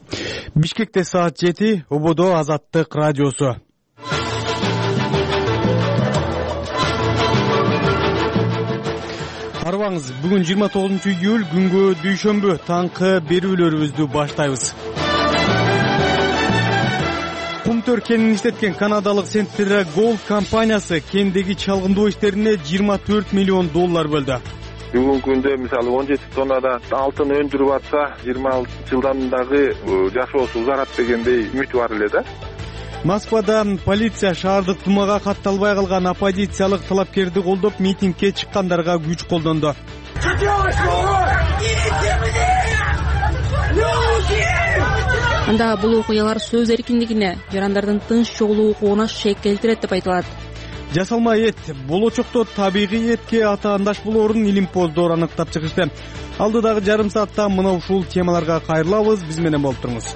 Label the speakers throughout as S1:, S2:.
S1: Бишкекте саат 7, Ободо Азаттык радиосу. Арбаңыз, бүгүн 29-июль күнгө дүйшөмбү таңкы берүүлөрүбүздү баштайбыз. Кумтөр кенин иштеткен канадалык Central Gold компаниясы кендеги чалгындоо иштерине $24 миллион бөлдү.
S2: Бүгүнкү күндө мисалы 17 тоннада алтын өндүрүп атса, 26 жылдан дагы жашоосу узарат дегендей үмүт бар эле да.
S1: Москвада полиция шаардык тумага катталбай калган оппозициялык талапкерди колдоп митингге чыккандарга күч колдонду.
S3: Анда бул окуялар сөз эркиндигине, жарандардын тынч чогулуу укугуна шек келтирет деп айтылат.
S1: Жасалма эт болочокто табигый этке атаандаш болоорун илимпоздор аныктап чыгышты. Алдыдагы жарым саатта мына ушул темаларга кайрылабыз, биз менен болуп туруңуз.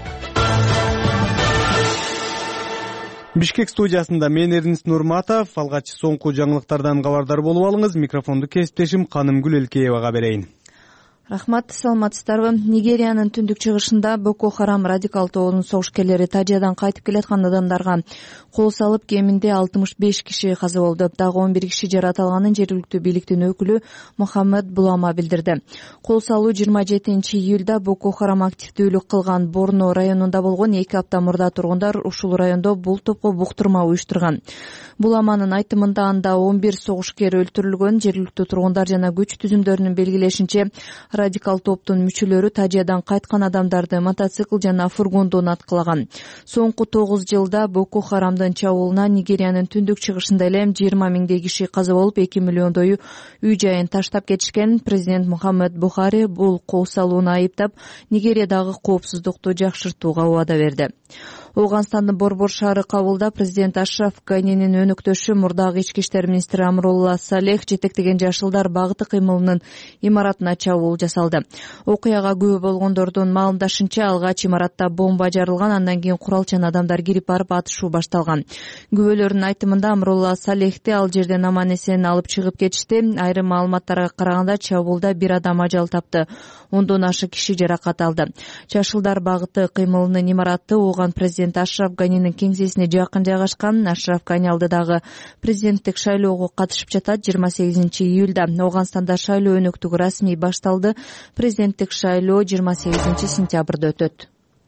S1: Бишкек студиясында мен Эрнис Нурматов, алгач соңку жаңылыктардан кабардар болуп алыңыз. Микрофонду кесиптешим Канымгүл Элкеевага берейин.
S4: Рахмат, саламатсыздарбы? Нигериянын түндүк чыгышында Боко Харам радикал тобунун согушкерлери Тажиядан кайтып келаткан адамдарга кол салып, кеминде 65 киши каза болду. Дагы 11 киши жаратылганын жергиликтүү бийликтин өкүлү Мухаммед Булама билдирди. Кол салуу 27-июлда Боко Харам активдүүлүк кылган Борно районунда болгон. 2 апта мурда тургундар ушул райондо бул топко буктурма уюштурган. Буламанын айтымында анда 11 согушкер өлтүрүлгөн. Жергиликтүү тургундар жана күч түзүмдөрүнүн белгилешинче, радикал топтун мүчөлөрү Тажиядан кайткан адамдарды мотоцикл жана фургондон аткылаган. Соңку 9 жылда Боко Харамдын чабуулуна Нигериянын түндүк чыгышында эле 20 миңдей киши каза болуп, 2 миллиондою үй жайын таштап кетишкен. Президент Мухаммед Бухари бул кол салууну айыптап, Нигериядагы коопсуздукту жакшыртууга убада берди. Ооганстандын Борбор шаары Кабулда президент Ашраф Ганинин өнөктөшү, мурдагы ички иштер министри Амрулла Салех жетектеген жашылдар багыты кыймылынын имаратына чабуул жасалды. Окуяга күбө болгондордун маалымдашынча, алгач имаратта бомба жарылган, андан кийин куралчан адамдар кирип барып атышуу башталган. Күбөлөрдүн айтымында Амрулла Салехти ал жерден аман эсен алып чыгып кетишти. Айрым маалыматтарга караганда чабуулда 1 адам ажал тапты, 10дон ашык киши жаракат алды. Жашылдар багыты кыймылынын имараты ооган президент Ашраф Ганинин кеңсесине жакын жайгашкан. Ашраф Гани алдыдагы президенттик шайлоого катышып жатат. 28-июлда Ооганстанда шайлоо өнөктүгү расмий башталды. Президенттик шайлоо 28-сентябрда өтөт.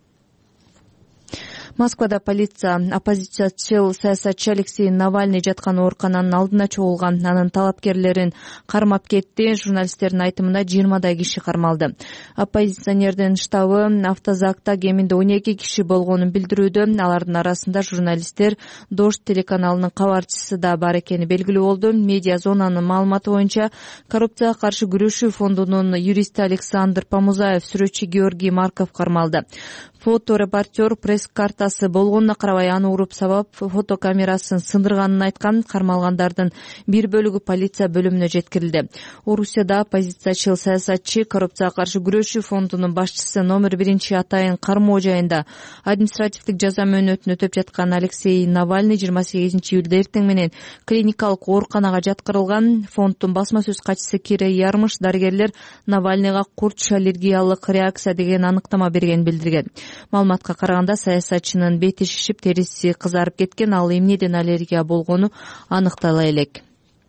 S4: Москвада полиция оппозициячыл саясатчы Алексей Навальный жаткан оорукананын алдына чогулган. Анын талапкерлерин кармап кетти. Журналисттердин айтымында 20дай киши кармалды. Оппозиционердин штабы автозакта кеминде 12 киши болгонун билдирүүдө. Алардын арасында журналисттер, Дождь телеканалынын кабарчысы да бар экени белгилүү болду. Медиа зонанын маалыматы боюнча, коррупцияга каршы күрөшүү фондунун юристи Александр Помузаев, сүрөтчү Георгий Марков кармалды. Фоторепортер пресс-картасы болгонуна карабай аны уруп сабап, фотокамерасын сындырганын айткан. Кармалгандардын бир бөлүгү полиция бөлүмүнө жеткирилди. Орусияда оппозициячыл саясатчы, коррупцияга каршы күрөшүү фондунун башчысы номер 1 атайын кармоо жайында административдик жаза мөөнөтүн өтөп жаткан Алексей Навальный 28-июлда эртең менен клиникалык ооруканага жаткырылган. Фонддун басма сөз катчысы Кире Ярмыш дарыгерлер Навальныйга курч аллергиялык реакция деген аныктама бергенин билдирген. Маалыматка караганда, саясатчынын бети шишип, териси кызарып кеткен, ал эмнеден аллергия болгону аныктала элек.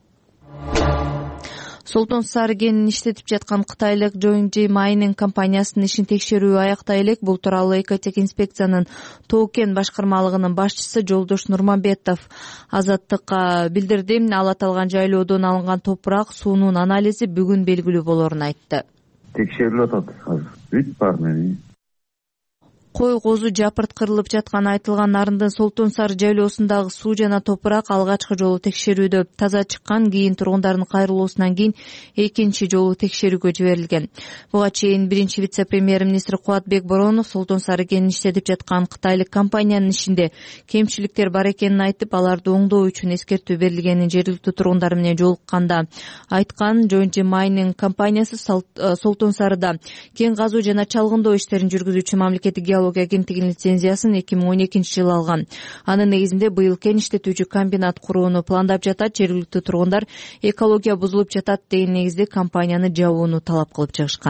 S4: Солтон Сары кенин иштетип жаткан кытайлык Joinji Mining компаниясынын ишин текшерүү аяктай элек. Бул тууралуу Экотек инспекциянын Тоо кен башкармалыгынын башчысы Жолдош Нурманбетов Азаттыкка билдирди. Ал аталган жайлоодон алынган топурак суунун анализи бүгүн белгилүү болоорун айтты.
S5: Текшерилип атат азыр. Бүт бар мени.
S4: Кой козу жапырткырылып жаткан айтылган Нарындын Солтон Сары жайлоосундагы суу жана топурак алгачкы жолу текшерүүдө таза чыккан. Кийин тургундардын кайрылуусунан кийин экинчи жолу текшерүүгө жиберилген. Буга чейин биринчи вице-премьер-министр Кубатбек Боронов Солтон Сары кенин иштетип жаткан кытайлык компаниянын ишинде кемчиликтер бар экенин айтып, аларды оңдоо үчүн эскертүү берилгенин жергиликтүү тургундар менен жолукканда айткан. Joinji Mining компаниясы Солтон Сарыда кен казуу жана чалгындоо иштерин жүргүзүүчү мамлекеттик геология агенттигинин лицензиясын 2012-жылы алган. Анын негизинде быйыл кен иштетүүчү комбинат курууну пландап жатат. Жергиликтүү тургундар экология бузулуп жатат деген негизде компанияны жабууну талап кылып чыгышкан.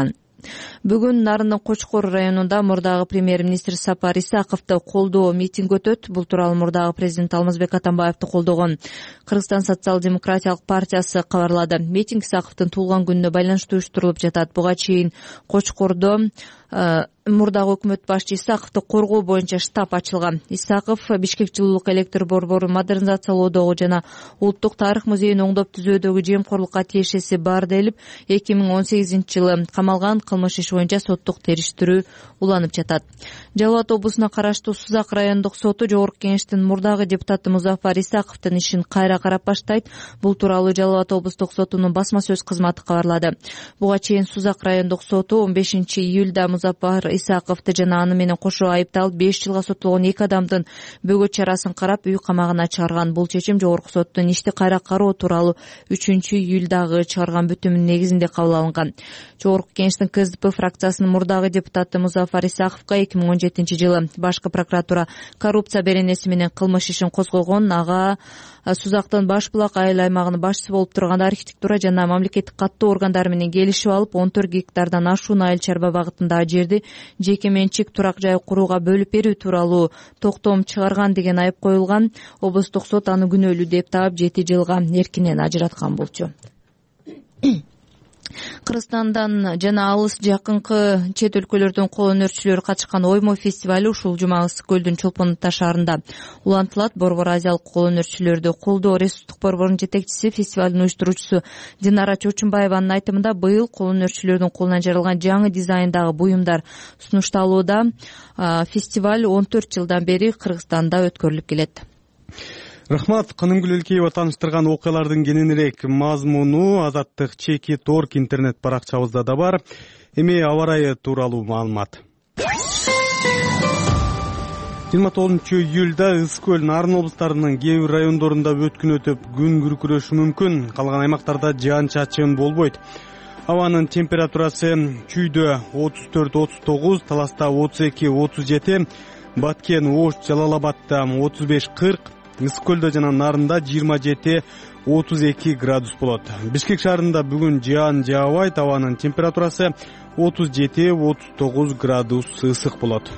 S4: Бүгүн Нарындын Кочкор районунда мурдагы премьер-министр Сапар Исаковду колдоо митинг өтөт. Бул тууралуу мурдагы президент Алмазбек Атамбаевди колдогон Кыргызстан социал-демократиялык партиясы кабарлады. Митинг Исаковдун туулган күнүнө байланыштуу уюштурулуп жатат. Буга чейин Кочкордо мурдагы өкмөт башчы Исаковду коргоо боюнча штаб ачылган. Исаков Бишкек жылуулук электр борборун модернизациялоодогу жана Улуттук тарых музейин оңдоп түзүүдөгү жемкорлукка тиешеси бар делип 2018-жылы камалган. Кылмыш иши боюнча соттук териштирүү уланып жатат. Жалал Абад облусуна караштуу Сузак райондук соту Жогорку Кеңештин мурдагы депутаты Музафар Исаковдун ишин кайра карап баштайт. Бул тууралуу Жалал Абад облустук сотунун басма сөз кызматы кабарлады. Буга чейин Сузак райондук соту 15-июлда Музафар Исаковду жана аны менен кошо айыпталып 5 жылга соттолгон 2 адамдын бөгөт чарасын карап үй камагына чыгарган. Бул чечим Жогорку соттун ишти кайра кароо тууралуу 3-июлдагы чыгарган бүтүмүнүн негизинде кабыл алынган. Жогорку Кеңештин КСДП фракциясынын мурдагы депутаты Музафар Исаковго 2017-жылы башкы прокуратура коррупция беренеси менен кылмыш ишин козгогон. Ага Сузактын Баш булак айыл аймагынын башчысы болуп турганда архитектура жана мамлекеттик каттоо органдары менен келишип алып 14 гектардан ашуун айыл чарба багытындагы жерди жеке менчик турак жай курууга бөлүп берүү тууралуу токтом чыгарган деген айып коюлган. Облустук сот аны күнөөлүү деп таап 7 жылга эркинен ажыраткан болчу. Кыргызстандан жана алыс жакынкы чет өлкөлөрдөн кол өнөрчүлөр катышкан оймо фестивалю ушул жума Ысык көлдүн Чолпон Ата шаарында улантылат. Борбор Азиялык кол өнөрчүлөрдү колдоо Ресурстук борборунун жетекчиси, фестивалдын уюштуруучусу Динара Чочунбаеванын айтымында быйыл кол өнөрчүлөрдүн колунан жаралган жаңы дизайндагы буюмдар сунушталууда. Фестиваль 14 жылдан бери Кыргызстанда өткөрүлүп келет.
S1: Рахмат. Канымкүл Элкеева тааныштырган окуялардын кененирээк мазмуну Азаттык Чеки.орг интернет баракчабызда да бар. Эми аба ырайы тууралуу маалымат. 29-июлда Ысык көл, Нарын облустарынын кээ бир райондорунда өткүн өтүп, күн күркүрөшү мүмкүн. Калган аймактарда жаан-чачын болбойт. Абанын температурасы Чүйдө 34-39, Таласта 32-37, Баткен, Ош, Жалал Абадда 35-40, Ысык көлдө жана Нарында 27-32 градус болот. Бишкек шаарында бүгүн жаан жаабайт. Абанын температурасы 37-39 градус ысык болот.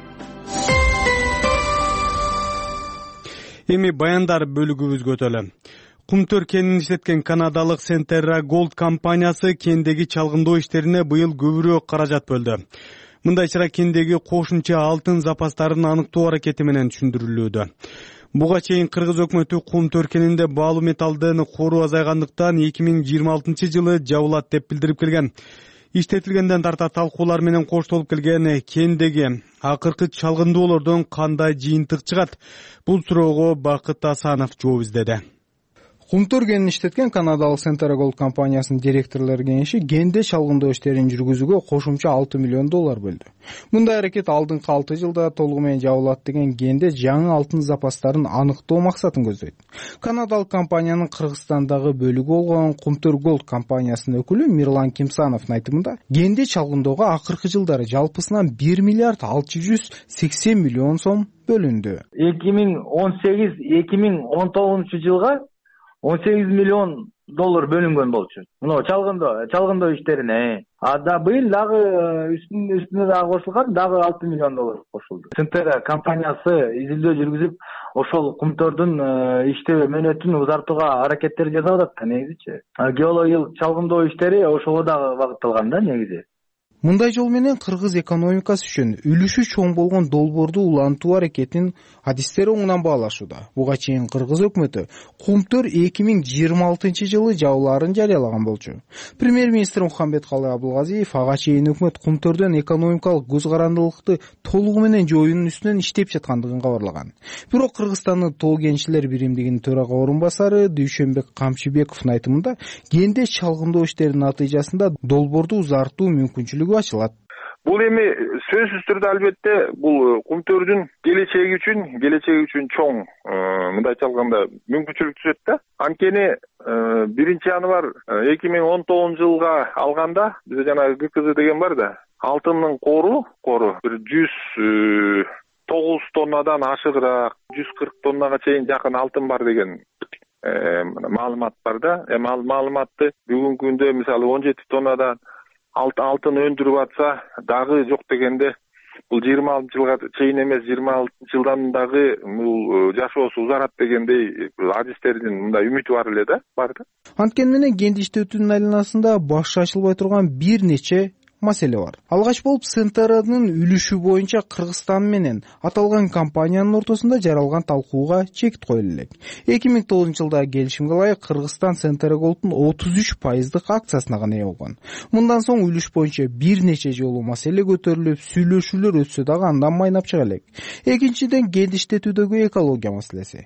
S1: Эми баяндар бөлүгүбүзгө өтөлү. Кумтөр кенин иштеткен канадалык Centerra Gold компаниясы кендеги чалгындоо иштерине быйыл көбүрөөк каражат бөлдү. Мындай чара кендеги кошумча алтын запастарын аныктоо аракети менен түшүндүрүлүүдө. Буга чейин Кыргыз өкмөтү Кумтөр кенинде баалуу металлдын кору азайгандыктан 2026-жылы жабылат деп билдирип келген. Иштетилгенден тарта талкуулар менен коштолуп келген кендеги акыркы чалгындоолордон кандай жыйынтык чыгат? Бул суроого Бакыт Асанов жооп издеди.
S6: Кумтөр кенин иштеткен канадалык Centerra Gold компаниясынын директорлор кеңеши кенде чалгындоо иштерин жүргүзүүгө кошумча $6 миллион бөлдү. Мындай аракет алдыңкы 6 жылда толугу менен жабылат деген кенде жаңы алтын запастарын аныктоо максатын көздөйт. Канадалык компаниянын Кыргызстандагы бөлүгү болгон Кумтөр Gold компаниясынын өкүлү Мирлан Кимсановдун айтымында, кенде чалгындоого акыркы жылдары жалпысынан 1 миллиард 680 миллион сом бөлүндү.
S7: 2018-2019 жылга $18 миллион бөлүнгөн болчу. Мына чалгындоо иштерине. Да быйыл дагы үстүнө дагы кошулган, дагы $6 миллион кошулду. Centerra компаниясы изилдөө жүргүзүп, ошол Кумтөрдүн иштөө мөөнөтүн узартууга аракеттер жасап атат негизичи. Геологиялык чалгындоо иштери ошого дагы багытталган да негизи.
S6: Мындай жол менен кыргыз экономикасы үчүн үлүшү чоң болгон долбоорду улантуу аракетин адистер оңунан баалашууда. Буга чейин кыргыз өкмөтү Кумтөр 2026 жылы жабылаарын жарыялаган болчу. Премьер-министр Мухамбет Калый Абылгазиев ага чейин өкмөт Кумтөрдөн экономикалык көз карандылыкты толугу менен жоюунун үстүнөн иштеп жаткандыгын кабарлаган. Бирок Кыргызстандын тоо кенчилер биримдигинин төрага орун басары Дүйшөнбек Камчыбековдун айтымында, кенде чалгындоо иштеринин натыйжасында долбоорду узартуу мүмкүнчүлүгү ачылат.
S2: Бул эми сөзсүз түрдө албетте бул Кумтөрдүн келечеги үчүн чоң, мындайча алганда мүмкүнчүлүк түзөт да. Анткени 1-январ 2019 жылга алганда бизде жанагы ГКЗ деген бар да. Алтындын кору бир 109 тоннадан ашыгыраак, 140 тоннага чейин жакын алтын бар деген маалымат бар да. Маалыматты бүгүнкү күндө мисалы 17 тоннадан алтын өндүрүп атса дагы жок дегенде бул 26 жылга чейин эмес 26 жылдан дагы бул жашоосу узарат дегендей адистердин мындай үмүтү бар эле да, бар да.
S6: Анткени менен кенди иштетүүнүн айланасында баш ачылбай турган бир нече маселе бар. Алгач болуп СНТРнын үлүшү боюнча Кыргызстан менен аталган компаниянын ортосунда жаралган талкууга чек коюла элек. 2009 жылдагы келишимге ылайык Кыргызстан СНТР Голдтун 33% акциясына гана ээ болгон. Мындан соң үлүш боюнча бир нече жолу маселе көтөрүлүп, сүйлөшүүлөр өтсө дагы андан майнап чыга элек. Экинчиден, кенди иштетүүдөгү экология маселеси.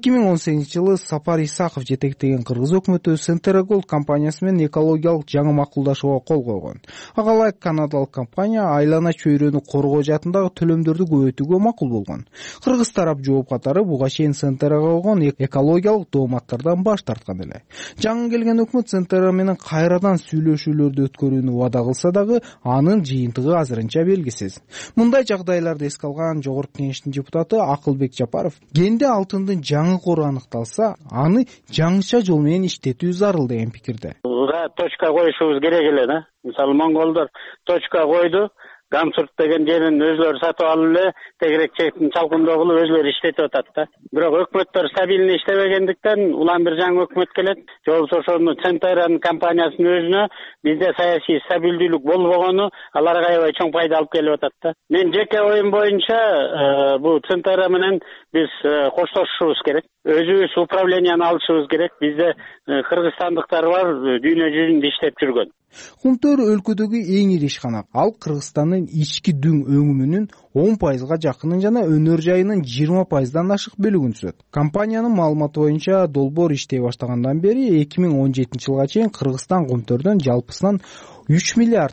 S6: 2018 жылы Сапар Исаков жетектеген Кыргыз өкмөтү СНТР Голд компаниясы менен экологиялык жаңы макулдашууга кол койгон. Канадалык компания айлана чөйрөнү коргоо жаатындагы төлөмдөрдү көбөйтүүгө макул болгон. Кыргыз тарап жооп катары буга чейин СНТРга койгон экологиялык дооматтардан баш тарткан эле. Жаңы келген өкмөт СНТР менен кайрадан сүйлөшүүлөрдү өткөрүүнү убада кылса дагы анын жыйынтыгы азырынча белгисиз. Мындай жагдайларды эске алган Жогорку Кеңештин депутаты Акылбек Жапаров кенде алтындын жаңы кору аныкталса, аны жаңыча жол менен иштетүү зарыл деген пикирде.
S8: Точка коюшубуз керек эле да. Мисалы монголдор точка койду, Гамсурт деген жерин өзлөрү сатып алып эле тегерек чектин чалкындоо кылып өзлөрү иштетип атат да. Бирок өкмөттөр стабилдүү иштебегендиктен улам бир жаңы өкмөт келет. Же болбосо ошону СНТРнын компаниясынын өзүнө бизде саясий стабилдүүлүк болбогону аларга аябай чоң пайда алып келип атат да. Мен жеке оюм боюнча бул СНТР менен биз коштошушубуз керек. Өзүбүз управленияны алышыбыз керек. Бизде кыргызстандыктар бар, дүйнө жүзүндө иштеп жүргөн.
S6: Кумтөр өлкөдөгү эң ири ишкана. Ал Кыргызстандын ички дүң өңүмүнүн 10% жакынын жана өнөр жайынын 20%дан ашык бөлүгүн түзөт. Компаниянын маалыматы боюнча долбоор иштей баштагандан бери 2017 жылга чейин Кыргызстан кумтөрдөн жалпысынан 3 миллиард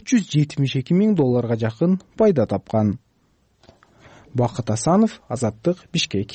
S6: 472 миң долларга жакын пайда тапкан. Бакыт Асанов, Азаттык, Бишкек.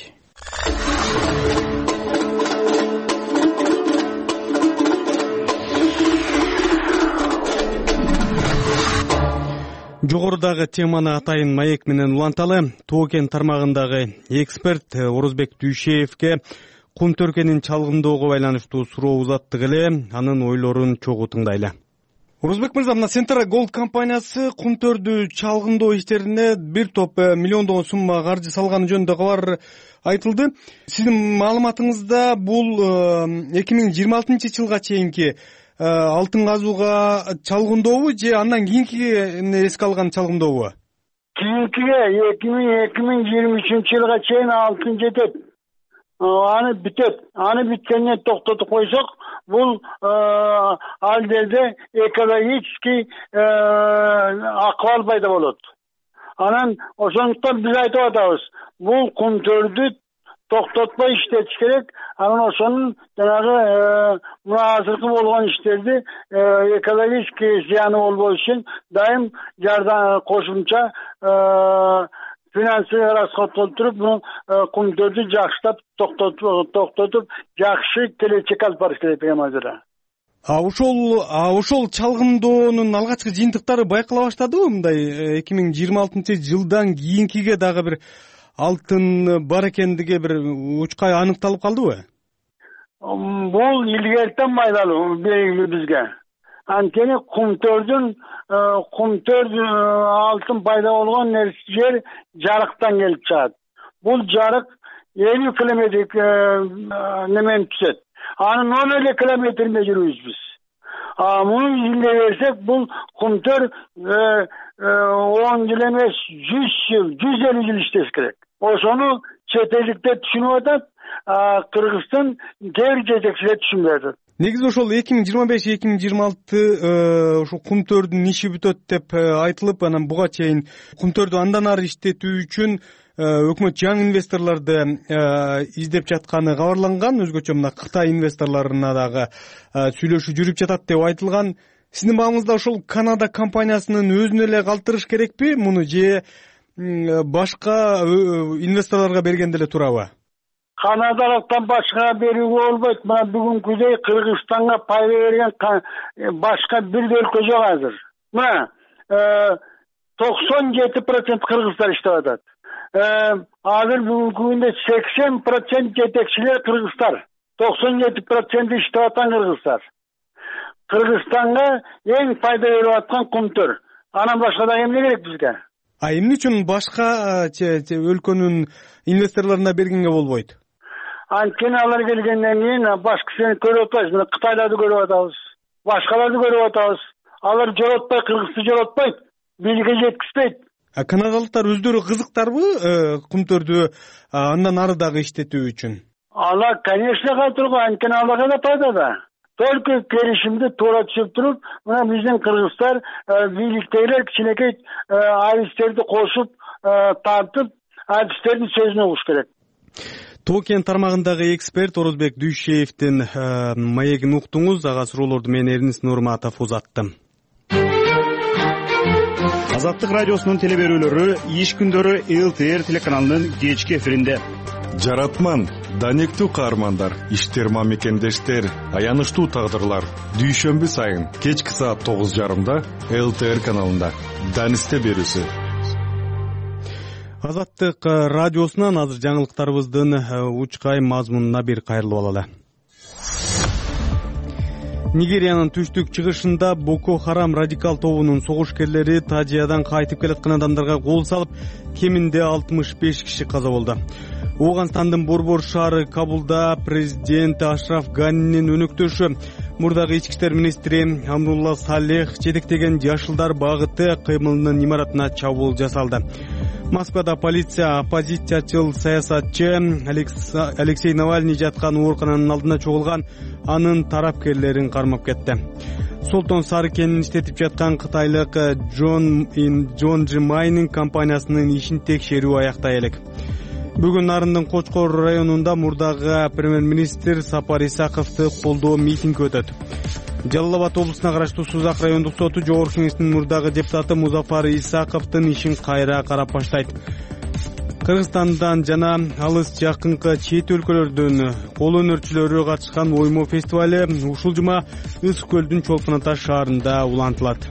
S1: Жогорудагы теманы атайын маек менен уланталы. Тоокен тармагындагы эксперт Орозбек Дүйшеевке кумтөркенин чалгындоого байланыштуу суроо узаттык эле, анын ойлорун чогуу тыңдайлы. Орозбек мырза, мына СНТР Голд компаниясы кумтөрдү чалгындоо иштерине бир топ миллиондогон сумма каржы салганы жөнүндө кабар айтылды. Сиздин маалыматыңызда бул 2026 жылга чейинки алтын казууга чалгындообу же андан кийинкиге эске алган чалгындообу?
S9: Кийинкиге 2023 жылга чейин алтын жетет. Аны бүтөт. Аны бүткөндөн токтотуп койсок, бул ал жерде экологический акыбал пайда болот. Анан ошондуктан биз айтып атабыз, бул кумтөрдү токтотпой иштетиш керек. Анан ошонун жанагы мына азыркы болгон иштерди экологический зыяны болбош үчүн дайым жардам кошумча финансовый расход кылып туруп, кумтөрдү жакшылап токтотуп, жакшы келечек алып барыш керек деген мазера.
S1: Ошол чалгындоонун алгачкы жыйынтыктары байкала баштадыбы? Мындай 2026 жылдан кийинкиге дагы бир алтын бар экендиги бир учкай аныкталып калдыбы?
S9: Бул илгертен майдалуу белгилүү бизге. Анткени кумтөр алтын пайда болгон жер жарыктан келип чыгат. Бул жарык 50 километр немен түшөт. Анын 10 километринде жүрүбүз биз. Муну изилдей берсек, бул кумтөр 10 жыл эмес 100 жыл, 150 жыл иштеш керек. Ошону чет элдиктер түшүнүп атат, Кыргыздын кээ бир жетекчилер түшүнбөй атат.
S1: Негизи ошол 2025-2026 ошо кумтөрдүн иши бүтөт деп айтылып, анан буга чейин кумтөрдү андан ары иштетүү үчүн өкмөт жаңы инвесторлорду издеп жатканы кабарланган. Өзгөчө мына Кытай инвесторлоруна дагы сүйлөшүү жүрүп жатат деп айтылган. Сиздин маалыңызда ошол Канада компаниясынын өзүнө эле калтырыш керекпи муну, же башка инвесторлорго бергенде эле турабы?
S9: Канадалыктан башка берүүгө болбойт. Мына бүгүнкүдөй Кыргызстанга пайда берген башка бир өлкө жок азыр. Мына 97% кыргыздар иштеп атат. Азыр бүгүнкү күндө 80% жетекчилер кыргыздар. 97% иштеп атқан кыргыздар. Кыргызстанга эң пайда берип аткан кумтөр. Анан башка да эмне керек бизге?
S1: Эмне үчүн башка өлкөнүн инвесторлоруна бергенге болбойт?
S9: Анткени алар келгенден кийин башкасын көрүп атабыз. Мына Кытайларды көрүп атабыз, башкаларды көрүп атабыз. Алар жолотпой, Кыргызды жолотпойт, бийликке жеткизбейт.
S1: Канадалыктар өздөрү кызыктарбы кумтөрдү андан ары дагы иштетүү үчүн?
S9: Алар, конечно, калтыргы, анткени аларга да пайда да. Только келишимди туура түзүп туруп, мына биздин кыргыздар бийликтегилер кичинекей адистерди кошуп, тартып, адистердин сөзүн угуш керек.
S1: Токен тармагындагы эксперт Орозбек Дүйшеевдин маегин уктуңуз. Ага суроолорду мен Эрнис Нурматов узаттым.
S10: Азаттык радиосунун телеберүүлөрү иш күндөрү ЛТР телеканалынын кечки эфиринде.
S11: Жаратман, данектүү каармандар, иштер мамекендештер, аянычтуу тагдырлар. Дүйшөмбү сайын кечки саат 9:30 ЛТР каналында. Данисте берүүсү.
S1: Азаттык радиосунан азыр жаңылыктарыбыздын учкай мазмунуна бир кайрылып алалы. Нигериянын түштүк чыгышында Боко Харам радикал тобунун согушкерлери Тажиядан кайтып келаткан адамдарга кол салып, кеминде 65 киши каза болду. Ооганстандын борбор шаары Кабулда президент Ашраф Ганинин өнөктөшү, мурдагы ички иштер министри Амрулла Салех жетектеген жашылдар багыты кыймылынын имаратына чабуул жасалды. Москвада полиция оппозициячыл саясатчы Алексей Навальный жаткан оорукананын алдына чогулган анын тарапкерлерин кармап кетти. Солтон Сары кенин иштетип жаткан кытайлык Джон Джимайнин компаниясынын ишин текшерүү аяктай элек. Бүгүн Нарындын Кочкор районунда мурдагы премьер-министр Сапар Исаковду колдоо митинг өтөт. Жалал-Абад облусуна караштуу Сузак райондук соту жогорку кеңештин мурдагы депутаты Музафар Исаковдун ишин кайра карап баштайт. Кыргызстандан жана алыс жакынкы чет өлкөлөрдөн кол өнөрчүлөрү катышкан оймо фестивали ушул жума Ысык көлдүн Чолпон Ата шаарында улантылат.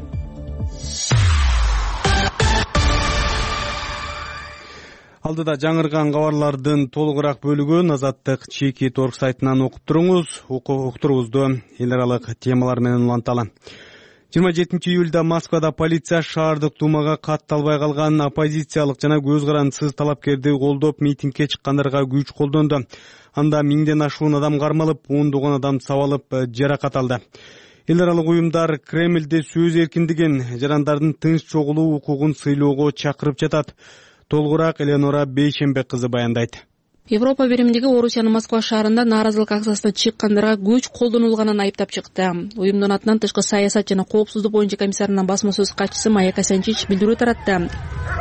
S1: Алдыда жаңырган кабарлардын толугураак бөлүгүн Азаттык Чеки.org сайтынан окуп туруңуз. Уктуруубузду эл аралык темалар менен уланталы. 27 июлда Москвада полиция шаардык думага катталбай калган оппозициялык жана көз карандысыз талапкерди колдоп митингге чыккандарга күч колдонду. Анда миңден ашуун адам кармалып, ондогон адам сабалып, жаракат алды. Эл аралык уюмдар Кремлде сөз эркиндигин, жарандардын тынч чогулуу укугун сыйлоого чакырып жатат. Толгураак Эленора Бейшембек кызы баяндайт.
S3: Европа биримдиги Орусиянын Москва шаарында нааразылык акциясына чыккандарга күч колдонулганын айыптап чыкты. Уюмдун атынан тышкы саясат жана коопсуздук боюнча комиссарынын басма сөз катчысы Майя Касянчич билдирүү таратты.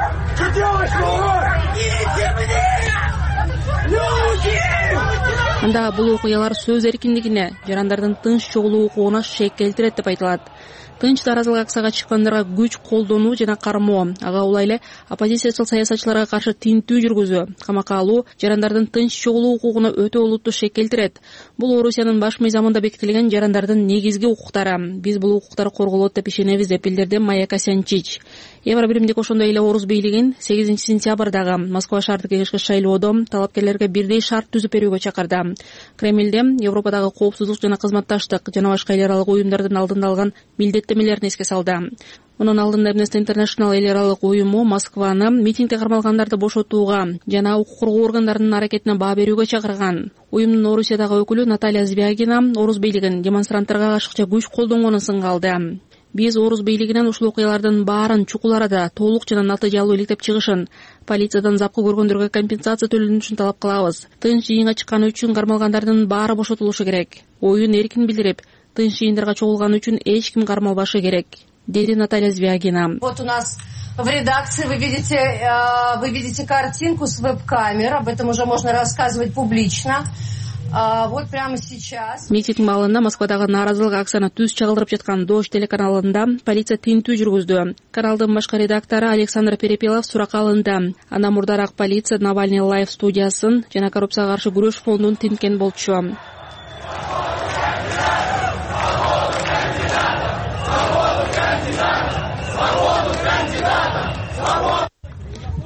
S3: Анда бул окуялар сөз эркиндигине, жарандардын тынч чогулуу укугуна шек келтирет деп айтылат. Тынч нааразылык акцияга чыккандарга күч колдонуу жана кармоо, ага улай эле оппозициячыл саясатчыларга каршы тинтүү жүргүзүү, камакка алуу жарандардын тынч чогулуу укугуна өтө олуттуу шек келтирет. Бул Орусиянын баш мыйзамында бекитилген жарандардын негизги укуктары. Биз бул укуктар корголот деп ишенебиз деп билдирди Майя Касянчич. Евро биримдик ошондой эле Орус бийлигин 8 сентябрдагы Москва шаардык кеңешке шайлоодо талапкерлерге бирдей шарт түзүп берүүгө чакырды. Кремлде Европадагы коопсуздук жана кызматташтык жана башка эл аралык уюмдардын алдында алган милдеттемелерин эске салды. Мунун алдында Amnesty International эл аралык уюму Москваны митингде кармалгандарды бошотууга жана укук коргоо органдарынын аракетине баа берүүгө чакырган. Уюмдун Орусиядагы өкүлү Наталья Звягина Орус бийлигин демонстранттарга ашыкча күч колдонгонун сынгалды. Биз Орус бийлигинен ушул окуялардын баарын чукул арада толук жана натыйжалуу иликтеп чыгышын, полициядан запкы көргөндөргө компенсация төлөнүшүн талап кылабыз. Тынч жыйынга чыкканы үчүн кармалгандардын баары бошотулушу керек. Оюн эркин билдирип, тынч жыйындарга чогулганы үчүн эч ким кармалбашы керек, деди Наталья Звягина.
S12: Вот у нас в редакции вы видите картинку с веб-камер, об этом уже можно рассказывать публично. Вот прямо сейчас.
S3: Митинг маалында Москвадагы нааразылык акцияны түз чагылдырып жаткан Дождь телеканалында полиция тинтүү жүргүздү. Каналдын башкы редактору Александр Перепелов суракка алынды. Анда мурдараак полиция Навальный лайв студиясын жана коррупцияга каршы күрөш фондун тинткен болчу.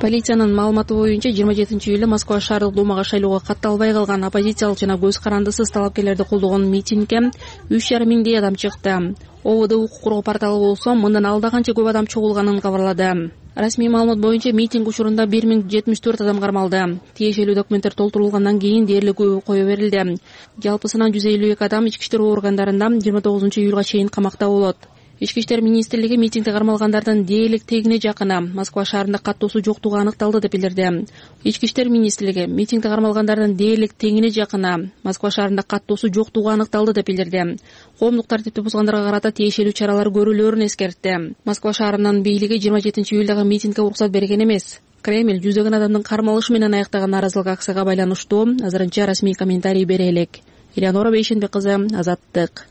S3: Полициянын маалыматы боюнча 27-июлда Москва шаардык думага шайлоого катталбай калган оппозициялык жана көз карандысыз талапкерлерди колдогон митингге 3,5 миңдей адам чыкты. ОВД укук коргоо порталы болсо мындан алда канча көп адам чогулганын кабарлады. Расмий маалымат боюнча митинг учурунда 1074 адам кармалды. Тиешелүү документтер толтурулгандан кийин дээрлик кое берилди. Жалпысынан 152 адам ички иштер органдарында 29-июлга чейин камакта болот. Ички иштер министрлиги митингде кармалгандардын дээрлик тегине жакыны Москва шаарында каттоосу жоктугу аныкталды деп билдирди. Ички иштер министрлиги митингде кармалгандардын дээрлик тегине жакыны Москва шаарында каттоосу жоктугу аныкталды деп билдирди. Коомдук тартипти бузгандарга карата тиешелүү чаралар көрүлөөрүн эскертти. Москва шаарынын бийлиги 27-июлдагы митингге уруксат берген эмес. Кремль жүздөгөн адамдын кармалышы менен аяктаган нааразылык акцияга байланыштуу азырынча расмий комментарий бере элек. Элеонора Бейшенбек кызы, Азаттык.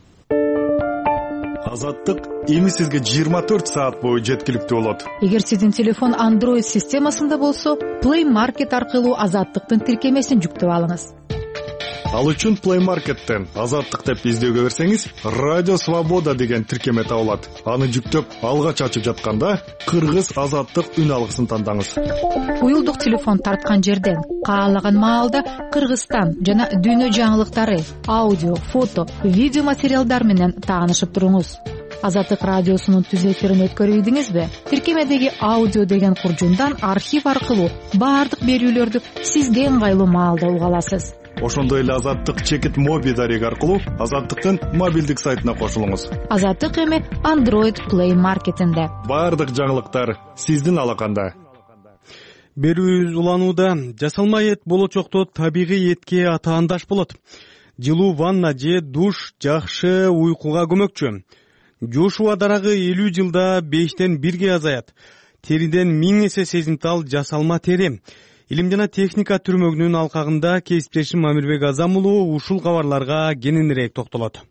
S11: Азаттык эми сизге 24 саат бою жеткиликтүү болот.
S13: Эгер сиздин телефон Android системасында болсо, Play Market аркылуу Азаттыктын тиркемесин жүктөп алыңыз.
S11: Ал үчүн Play Market'тен Азаттык деп издөөгө берсеңиз, Радио Свобода деген тиркеме табылат. Аны жүктөп, алгач ачып жатканда Кыргыз Азаттык үн алгысын тандаңыз.
S13: Уюлдук телефон тарткан жерден каалаган маалда Кыргызстан жана дүйнө жаңылыктары, аудио, фото, видео материалдар менен таанышып туруңуз. Азаттык радиосунун түз эфирин өткөрүйдүңүзбү? Тиркемедеги аудио деген куржундан архив аркылуу баардык берүүлөрдү сизге ыңгайлуу маалда уга аласыз.
S11: Ошондой эле Азаттык чекит моби дареги аркылуу Азаттыктын мобилдик сайтына кошулуңуз.
S13: Азаттык эми Android Play Market'инде.
S11: Баардык жаңылыктар сиздин алаканда.
S1: Берүүбүз уланууда. Жасалма эт болочокто табигый этке атаандаш болот. Жылуу ванна же душ жакшы уйкуга көмөкчү. Жошуа дарагы 50 жылда 5тен 1ге азаят. Териден 1000 эсе сезимтал жасалма тери. Илим жана техника түрмөгүнүн алкагында кесиптешим Амирбек Азам уулу ушул кабарларга кененирээк токтолот.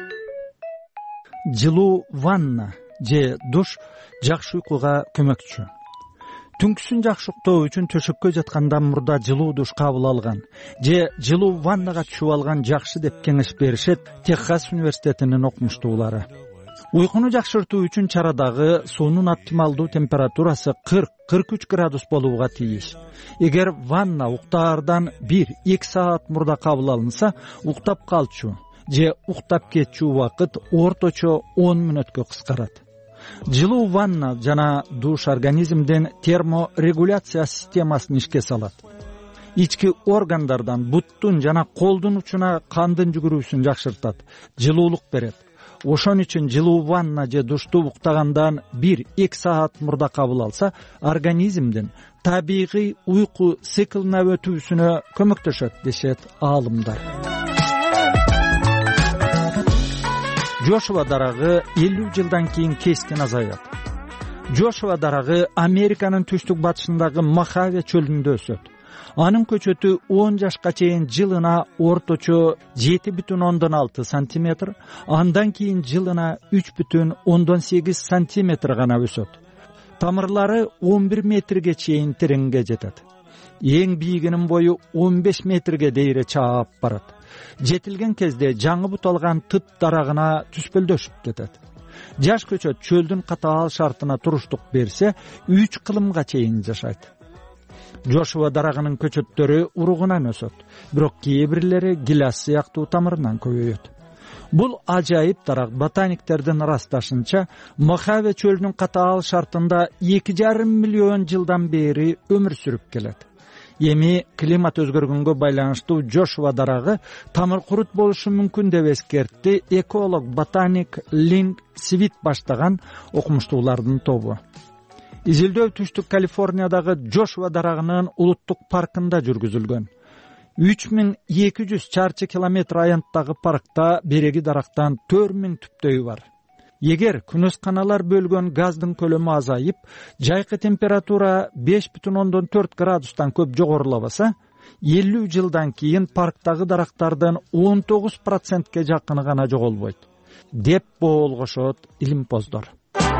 S14: Жылуу ванна же душ жакшы уйкуга көмөкчү. Түнкүсүн жакшы уктоо үчүн төшөккө жаткандан мурда жылуу душ кабыл алган же жылуу ваннага түшүп алган жакшы деп кеңеш беришет Техас университетинин окумуштуулары. Уйкуну жакшыртуу үчүн чарадагы суунун оптималдуу температурасы 40-43 градус болууга тийиш. Эгер ванна уктаардан 1-2 саат мурда кабыл алынса, уктап калчу же уктап кетчү убакыт орточо 10 мүнөткө кыскарат. Жылуу ванна жана душ организмден терморегуляция системасын ишке салат. Ички органдардан буттун жана колдун учуна кандын жүгүрүүсүн жакшыртат, жылуулук берет. Ошон үчүн жылуу ванна же душту уктагандан 1-2 саат мурда кабыл алса, организмдин табигый уйку циклына өтүүсүнө көмөктөшөт дешет аалымдар. Жошуа дарагы 50 жылдан кийин кескин азаят. Жошуа дарагы Американын түштүк батышындагы Мохаве чөлүндө өсөт. Анын көчөтү 10 жашка чейин жылына орточо 7,6 сантиметр, андан кийин жылына 3,8 сантиметр гана өсөт. Тамырлары 11 метрге чейин тереңге жетет. Эң бийигинин бою 15 метрге дейре чаап барат. Жетилген кезде жаңы бут алган тып дарагына түспөлдөшүп кетет. Жаш көчөт чөлдүн катаал шартына туруштук берсе, 3 кылымга чейин жашайт. Жошуа дарагынын көчөттөрү уругунан өсөт, бирок кээ бирлери гилас сыяктуу тамырынан көбөйөт. Бул ажайып дарак ботаниктердин ырасташынча, Мохаве чөлүнүн катаал шартында 2,5 миллион жылдан бери өмүр сүрүп келет. Эми климат өзгөргөнгө байланыштуу Жошуа дарагы тамыр курут болушу мүмкүн деп эскертти эколог ботаник Линк Свит баштаган окумуштуулардын тобу. Изилдөө түштүк Калифорниядагы Жошуа дарагынын улуттук паркында жүргүзүлгөн. 3200 чарчы километр аянттагы паркта береги дарактан 4000 түптөйү бар. Эгер күнөсканалар бөлгөн газдын көлөмү азайып, жайкы температура 5,4 градустан көп жогорулабаса, 50 жылдан кийин парктагы дарактардын 19%ке жакыны гана жоголбойт, деп болгошот илимпоздор.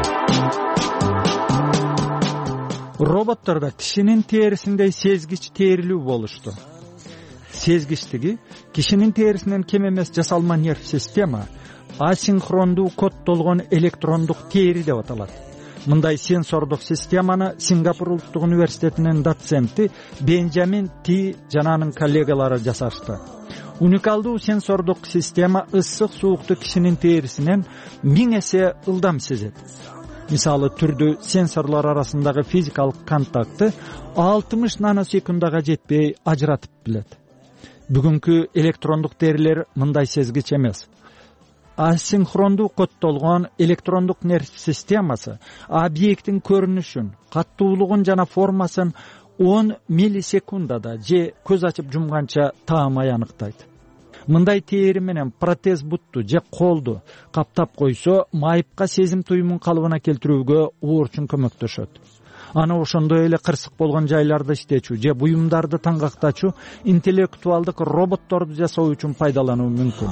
S14: Роботтордо кишинин терисиндей сезгич терилүү болушту. Сезгичтиги кишинин терисинен кем эмес жасалма нерв система асинхрондуу коддолгон электрондук тери деп аталат. мындай сенсордук системаны Сингапур улуттук университетинин доценти Бенджамин Ти жана анын коллегалары жасашты. Уникалдуу сенсордук система ысык суукту кишинин терисинен 1000 эсе ылдам сезет. Мисалы түрдүү сенсорлор арасындагы физикалык контактты 60 наносекундага жетпей ажыратып билет. Бүгүнкү электрондук терилер мындай сезгич эмес. Асинхрондуу коддолгон электрондук нерв системасы объекттин көрүнүшүн, каттуулугун жана формасын 10 миллисекундада же көз ачып жумганча таамай аныктайт. Мындай тери менен протез бутту же колду каптап койсо, майыпка сезим туюмун калыбына келтирүүгө оорчун көмөктөшөт. Аны ошондой эле кырсык болгон жайларды иштечү же буюмдарды таңгактачу, интеллектуалдык роботторду жасоо үчүн пайдалануу мүмкүн.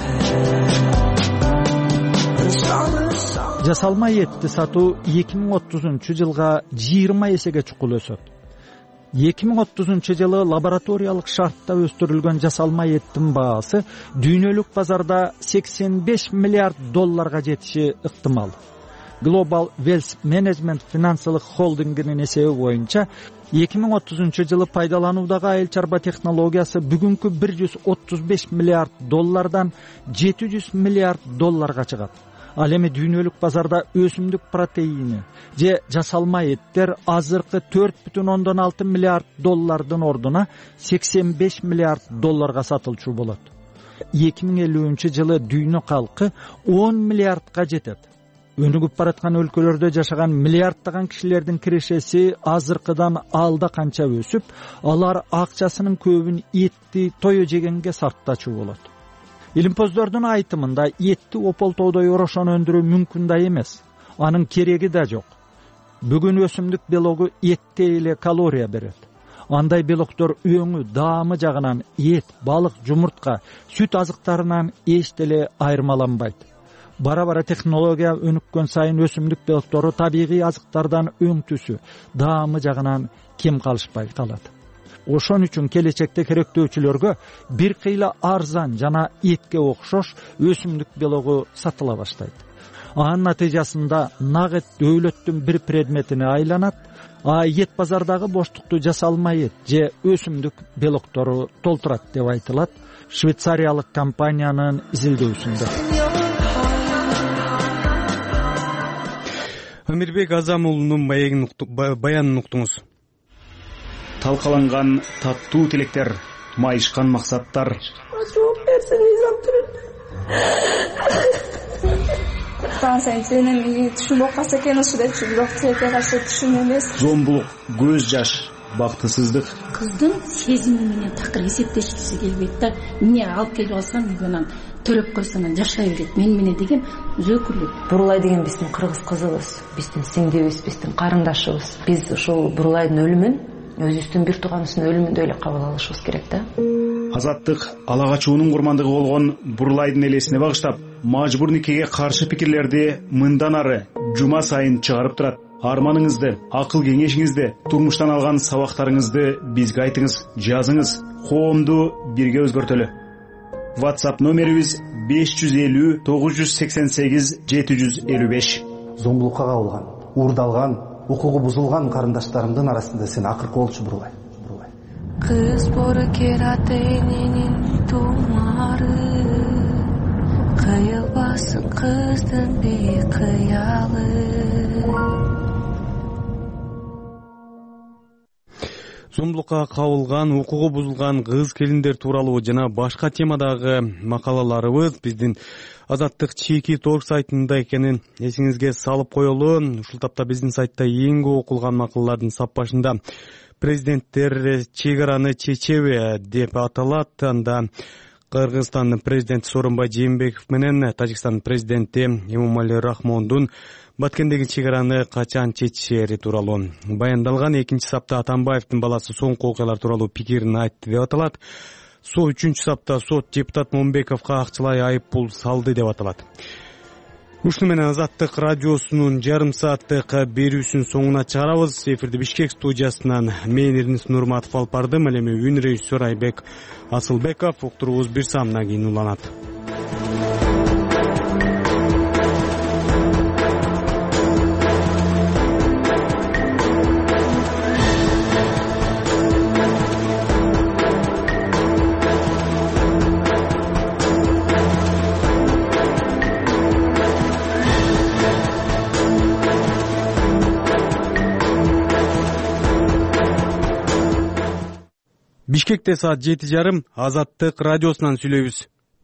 S14: Жасалма этти сатуу 2030-жылга 20 эсеге чукул өсөт. 2030 жылы лабораториялык шартта өстүрүлгөн жасалма эттин баасы дүйнөлүк базарда $85 миллиард жетиши ыктымал. Global Wealth Management финансылык холдингинин эсеби боюнча 2030 жылы пайдалануудагы айыл чарба технологиясы бүгүнкү $135 миллиард $700 миллиард чыгат. Ал эми дүйнөлүк базарда өсүмдүк протеини же жасалма эттер азыркы $4,6 миллиард ордуна $85 миллиард сатылчу болот. 2050 жылы дүйнө калкы 10 миллиардга жетет. Өнүгүп бараткан өлкөлөрдө жашаган миллиарддаган кишилердин кирешеси азыркыдан алда канча өсүп, алар акчасынын көбүн этти тое жегенге сарптачу болот. Илимпоздордун айтымында этти ополтоодой орошон өндүрүү мүмкүн да эмес. Анын кереги да жок. Бүгүн өсүмдүк белогу этте эле калория берет. Андай белоктор өңү, даамы жагынан эт, балык, жумуртка, сүт азыктарынан эч деле айырмаланбайт. Бара-бара технология өнүккөн сайын өсүмдүк белоктору табигый азыктардан өң түсү, даамы жагынан кем калышпай калат. Ошон үчүн келечекте керектөөчүлөргө бир кыйла арзан жана этке окшош өсүмдүк белогу сатыла баштайт. Анын натыйжасында нагыт дөөлөттүн бир предметине айланат, эт базардагы боштукту жасалма эт же өсүмдүк белоктору толтурат деп айтылат швейцариялык компаниянын изилдөөсүндө.
S1: Амирбек Азамулунун баянын уктуңуз.
S10: Талкаланган таттуу тилектер, майышкан максаттар.
S15: Жооп берсеңиз сен эми түшүнүп калса экен ушу депчи, бирок тилекке каршы түшүн эмес.
S10: Зомбулук, көз жаш, бактысыздык.
S16: Кыздын сезими менен такыр эсептешкиси келбейт да. Эмне алып келип алсам үйгөнөн төрөп койсоң жашай берет. Мен менен деген өзөкүлүк.
S17: Бурулай деген биздин кыргыз кызыбыз, биздин сиңдибиз, биздин карындашыбыз. Биз ушул Бурулайдын өлүмүн өзүбүздүн бир тууганыбыздын өлүмүндөй эле кабыл алышыбыз керек да.
S10: Азаттык ала качуунун курмандыгы болгон Бурулайдын элесине багыштап, мажбур никеге каршы пикирлерди мындан ары жума сайын чыгарып турат. Арманыңызды, акыл кеңешиңизди, турмуштан алган сабактарыңызды бизге айтыңыз, жазыңыз. Коомду бирге өзгөртөлү. WhatsApp номерибиз 550 988 755.
S18: Зомбулукка кабылган, уурдалган, укугу бузулган карындаштарымдын арасында сен акыркы болчу Бурулай.
S15: Кыз бор кератенинин тумары, кыйылбасын кыздын бекыялы.
S1: Зомбулукка кабылган, укугу бузулган кыз келиндер тууралуу жана башка темадагы макалаларыбыз биздин Азаттык чеки торг сайтында экенин эсиңизге салып коелу. Ушул тапта биздин сайтта эң көп окулган макалалардын саппашында президенттер чек араны чечеби деп аталат. Анда Кыргызстандын президенти Сооронбай Жээнбеков менен Тажикстандын президенти Эмомали Рахмондун Баткендеги чек араны качан чечишери тууралуу баяндалган. Экинчи сапта Атамбаевдин баласы соңку окуялар тууралуу пикирин айтты деп аталат. Үчүнчү сапта сот депутат Момбековго акчалай айыппул салды деп аталат. Ушуну менен Азаттык радиосунун жарым сааттык берүүсүнүн соңуна чыгарабыз. Эфирди Бишкек студиясынан мен Эрнис Нурматов алып бардым. Ал эми үн режиссер Айбек Асылбеков. Уктуруубуз бир саамдан кийин уланат. Бишкекте саат 7:30 Азаттык радиосунан сүйлөйбүз.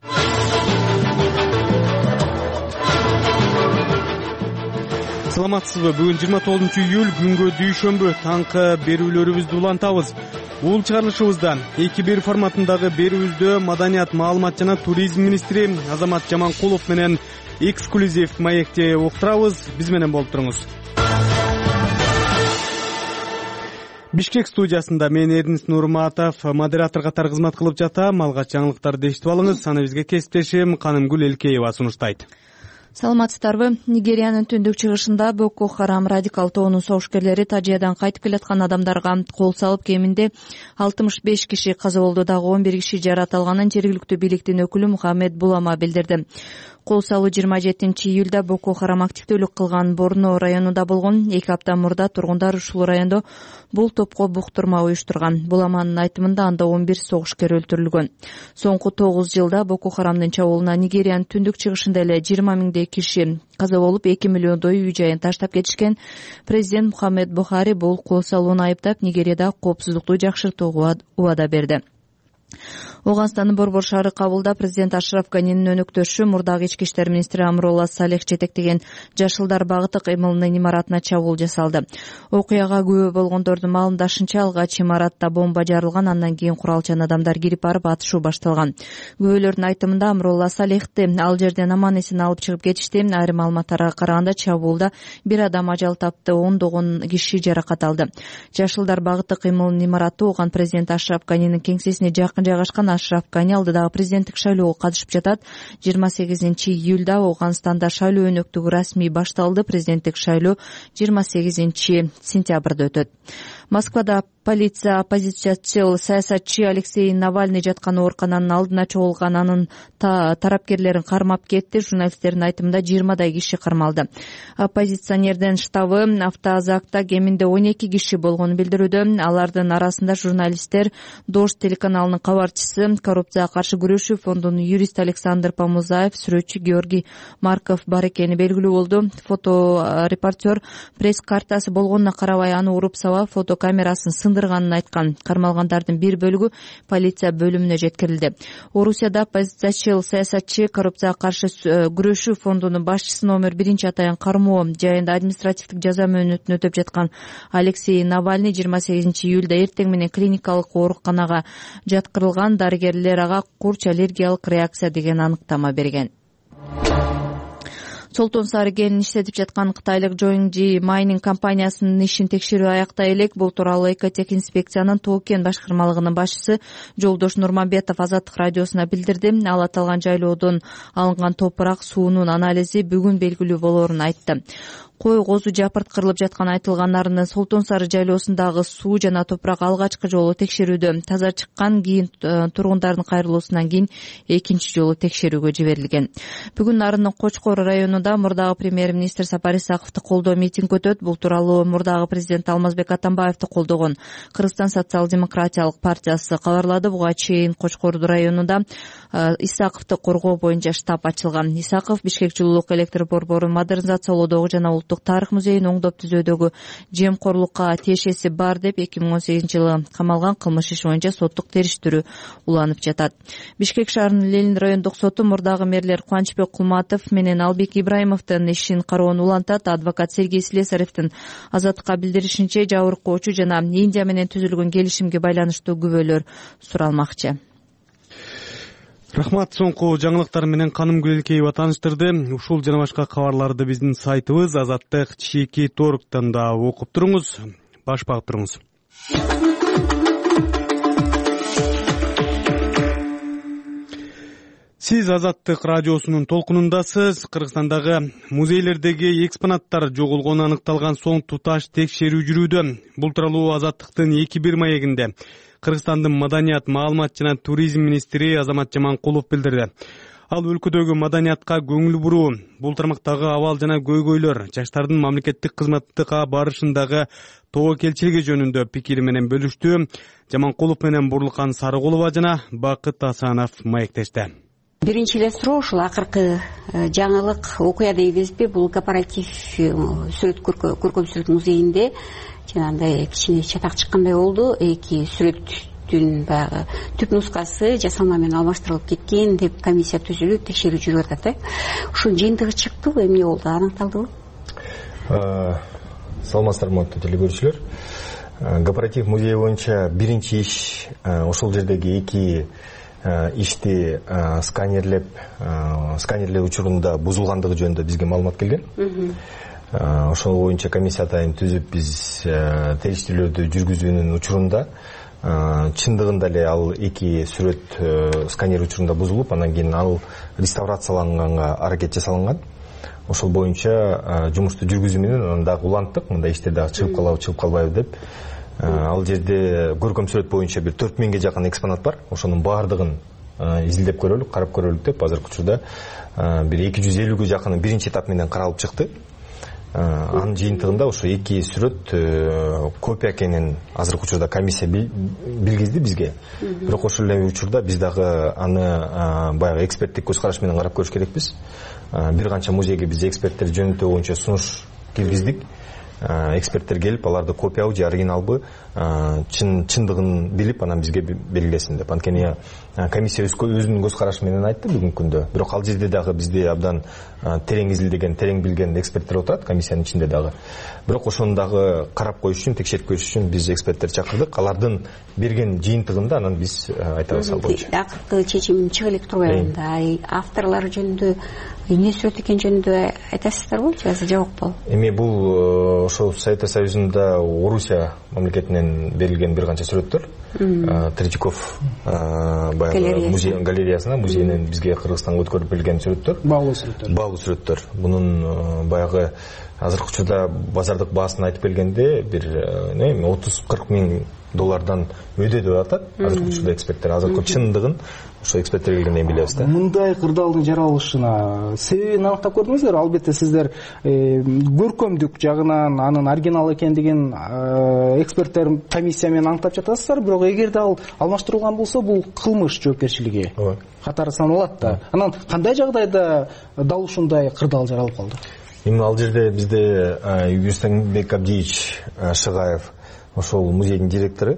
S1: Саламатсызбы? Бүгүн 29-июль күнгө дүйшөмбү таңкы берүүлөрүбүздү улантабыз. Бул чыгарылышыбызда 2-1 форматындагы берүүбүздө маданият, маалымат жана туризм министри Азамат Жаманкулов менен эксклюзив маекти уктурабыз. Биз менен болуп туруңуз. Бишкек студиясында мен Эрнис Нурматов модератор катары кызмат кылып жатам. Алгач жаңылыктарды эшитип алыңыз. Аны бизге кесиптешим Канымгүл Элкеева сунуштайт.
S4: Саламатсыздарбы? Нигериянын түндүк чыгышында Боко Харам радикал тобунун согушкерлери Тажиядан кайтып келаткан адамдарга кол салып, кеминде 65 киши каза болду, дагы 11 киши жараталганын жергиликтүү бийликтин өкүлү Мухаммед Булама билдирди. Кол салуу 27-июлда Боко Харам активдүүлүк кылган Борно районунда болгон. 2 апта мурда тургундар ушул райондо бул топко буктурма уюштурган. Буламанын айтымында анда 11 согушкер өлтүрүлгөн. Соңку 9 жылда Боко Харамдын чабуулуна Нигериянын түндүк чыгышында эле 20 миңдей киши каза болуп, 2 миллиондой үй жайын таштап кетишкен. Президент Мухаммед Бухари бул кол салууну айыптап, Нигерияда коопсуздукту жакшыртууга убада берди. Оганстандын Борбор шаары Кабулда президент Ашраф Ганинин өнөктөшү, мурдагы ички иштер министри Амролла Салех жетектеген жашылдар багыты кыймылынын имаратына чабуул жасалды. Окуяга күбө болгондордун маалымдашынча, алгач имаратта бомба жарылган, андан кийин куралчан адамдар кирип барып атышуу башталган. Күбөлөрдүн айтымында Амролла Салехти ал жерден аман эсен алып чыгып кетишти. Айрым маалыматтарга караганда чабуулда 1 адам ажал тапты, 10 киши жаракат алды. Жашылдар багыты кыймылынын имараты ооган президент Ашраф Ганинин кеңсесине жакын жайгашкан. Ашраф Гани алдыдагы президенттик шайлоого катышып жатат. 28-июлда Оганстанда шайлоо өнөктүгү расмий башталды. Президенттик шайлоо 28-сентябрда өтөт. Москвада полиция оппозициячыл саясатчы Алексей Навальный жаткан оорукананын алдына чогулган анын тарапкерлерин кармап кетти. Журналисттердин айтымында 20 киши кармалды. Оппозиционердин штабы автозакта кеминде 12 киши болгонун билдирүүдө. Алардын арасында журналисттер, Дождь телеканалынын кабарчысы, коррупцияга каршы күрөшүү фондунун юристи Александр Помузаев, сүрөтчү Георгий Марков бар экени белгилүү болду. Фоторепортер пресс картасы болгонуна карабай аны уруп саба фотокамерасын сындырганын айткан. Кармалгандардын бир бөлүгү полиция бөлүмүнө жеткирилди. Орусияда оппозициячыл саясатчы, коррупцияга каршы күрөшүү фондунун башчысы номер 1 атайын кармоо жайында административдик жаза мөөнөтүн өтөп жаткан Алексей Навальный 28-июлда эртең менен клиникалык ооруканага жаткырылган. Дарыгерлер ага курч аллергиялык реакция деген аныктама берген. Солтон сары кенин иштетип жаткан кытайлык Жоинжи майнинг компаниясынын ишин текшерүү аяктай элек. Бул тууралуу Экотек инспекциянын Тоо кен башкармалыгынын башчысы Жолдош Нурманбетов Азаттык радиосуна билдирди. Ал аталган жайлоодон алынган топурак суунун анализи бүгүн белгилүү болоорун айтты. Кой козу жапырткырылып жаткан айтылгандарынын Солтон сары жайлоосундагы суу жана топурак алгачкы жолу текшерүүдө таза чыккан. Кийин тургундардын кайрылуусунан кийин экинчи жолу текшерүүгө жиберилген. Бүгүн Нарындын Кочкор районунда мурдагы премьер-министр Сапар Исаковду колдоо митинг өтөт. Бул тууралуу мурдагы президент Алмазбек Атамбаевди колдогон Кыргызстан социал-демократиялык партиясы кабарлады. Буга чейин Кочкор районунда Исаковду коргоо боюнча штаб ачылган. Исаков Бишкек жылуулук электр борборун модернизациялоодогу жана Улуттук тарых музейин оңдоп түзүүдөгү жемкорлукка тиешеси бар деп 2018-жылы камалган. Кылмыш иши боюнча соттук териштирүү уланып жатат. Бишкек шаарынын Ленин райондук соту мурдагы мэрлер Кубанычбек Кулматов менен Албек Ибраимовдун ишин кароону улантат. Адвокат Сергей Слесаревдин Азаттыкка билдиришинче, жабыркоочу жана Индия менен түзүлгөн келишимге байланыштуу күбөлөр суралмакчы.
S1: Рахмат. Соңку жаңылыктар менен Канымгүл Элкеева тааныштырды. Ушул жана башка кабарларды биздин сайтыбыз azattik.org-тан да окуп туруңуз. Баш багып туруңуз. Сиз Азаттык радиосунун толкунундасыз. Кыргызстандагы музейлердеги экспонаттар жоголгону аныкталган соң туташ текшерүү жүрүүдө. Бул тууралуу Азаттыктын 2-1 маегинде Кыргызстандын маданият, маалымат жана туризм министри Азамат Жаманкулов билдирди. Ал өлкөдөгү маданиятка көңүл буруу, бул тармактагы абал жана көйгөйлөр, жаштардын мамлекеттик кызматка барышындагы тобокелчилиги жөнүндө пикири менен бөлүштү. Жаманкулов менен Бурлукан Сарыгулова жана Бакыт Асанов маектешти.
S19: Биринчи эле суроо ушул акыркы жаңылык окуя дейбизби? Бул корпоратив сүрөт көркөм сүрөт музейинде жанагындай кичине чатак чыккандай болду. Эки сүрөт үзүстүн баягы түп нускасы жасалма менен алмаштырылып кеткен деп комиссия түзүлүп текшерүү жүрүп атат. Ушунун жыйынтыгы чыктыбы, эмне болду, аныкталдыбы?
S20: Саламатсыздарбы, теле көрүүчүлөр. Корпоратив музей боюнча биринчи иш ошол жердеги эки ишти сканерлөө учурунда бузулгандыгы жөнүндө бизге маалымат келген. Ошол боюнча комиссия атайын түзүп биз териштирүүлөрдү жүргүзүүнүн учурунда чындыгында эле ал эки сүрөт сканер учурунда бузулуп, анан кийин ал реставрацияланганга аракет жасалынган. Ошол боюнча жумушту жүргүзүү менен анан дагы уланттык, мындай иштер дагы чыгып калабы, чыгып калбайбы деп. Ал жерде көркөм сүрөт боюнча бир 4000ге жакын экспонат бар. Ошонун баардыгын изилдеп көрөлүк, карап көрөлүк деп азыркы учурда бир 250ге жакыны биринчи этап менен каралып чыкты. Анын жыйынтыгында ошо эки сүрөт копия экенин азыркы учурда комиссия билгизди бизге. Бирок ошол эле учурда биз дагы аны баягы эксперттик көз караш менен карап көрүш керекпиз. Бир канча музейге биз эксперттер жөнөтүү боюнча сунуш киргиздик. Эксперттер келип, аларды копиябы же оригиналбы чындыгын билип, анан бизге белгилесин деп. Анткени комиссия өзүнүн көз карашы менен айтты бүгүнкү күндө. Бирок ал жерде дагы бизде абдан терең изилдеген, терең билген эксперттер отурат комиссиянын ичинде дагы. Бирок ошону дагы карап коюш үчүн, текшерип көрүш үчүн биз эксперттер чакырдык. Алардын берген жыйынтыгында анан биз айтабыз ал боюнча.
S19: Акыркы чечим чыга элек турбайбы? Авторлор жөнүндө, эмне сүрөт экени жөнүндө айтасыздарбы же азыр жок болду?
S20: Эми бул ошол Совет Союзунда Орусия мамлекетинен берилген бир канча сүрөттөр. Третьяков музей галереясына, музейинен бизге Кыргызстанга өткөрүп берилген сүрөттөр. Баалуу сүрөттөр. Бунун баягы азыркы учурда базардык баасын айтып келгенде бир 30-40 миң доллардан өйдө деп атат. Азыркы учурда эксперттер азыркы чындыгын ошо эксперттер келгенден билебиз да.
S6: Мындай кырдаалдын жаралышына себебин аныктап көрдүңүздөр? Албетте сиздер көркөмдүк жагынан анын оригинал экендигин эксперттер комиссия менен аныктап жатасыздар, бирок эгерде ал алмаштырылган болсо бул кылмыш жоопкерчилиги катары саналат да. Анан кандай жагдайда дал ушундай кырдаал жаралып калды?
S20: Эми ал жерде бизде Юстенбек Абдиевич Шыгаев ошол музейдин директору.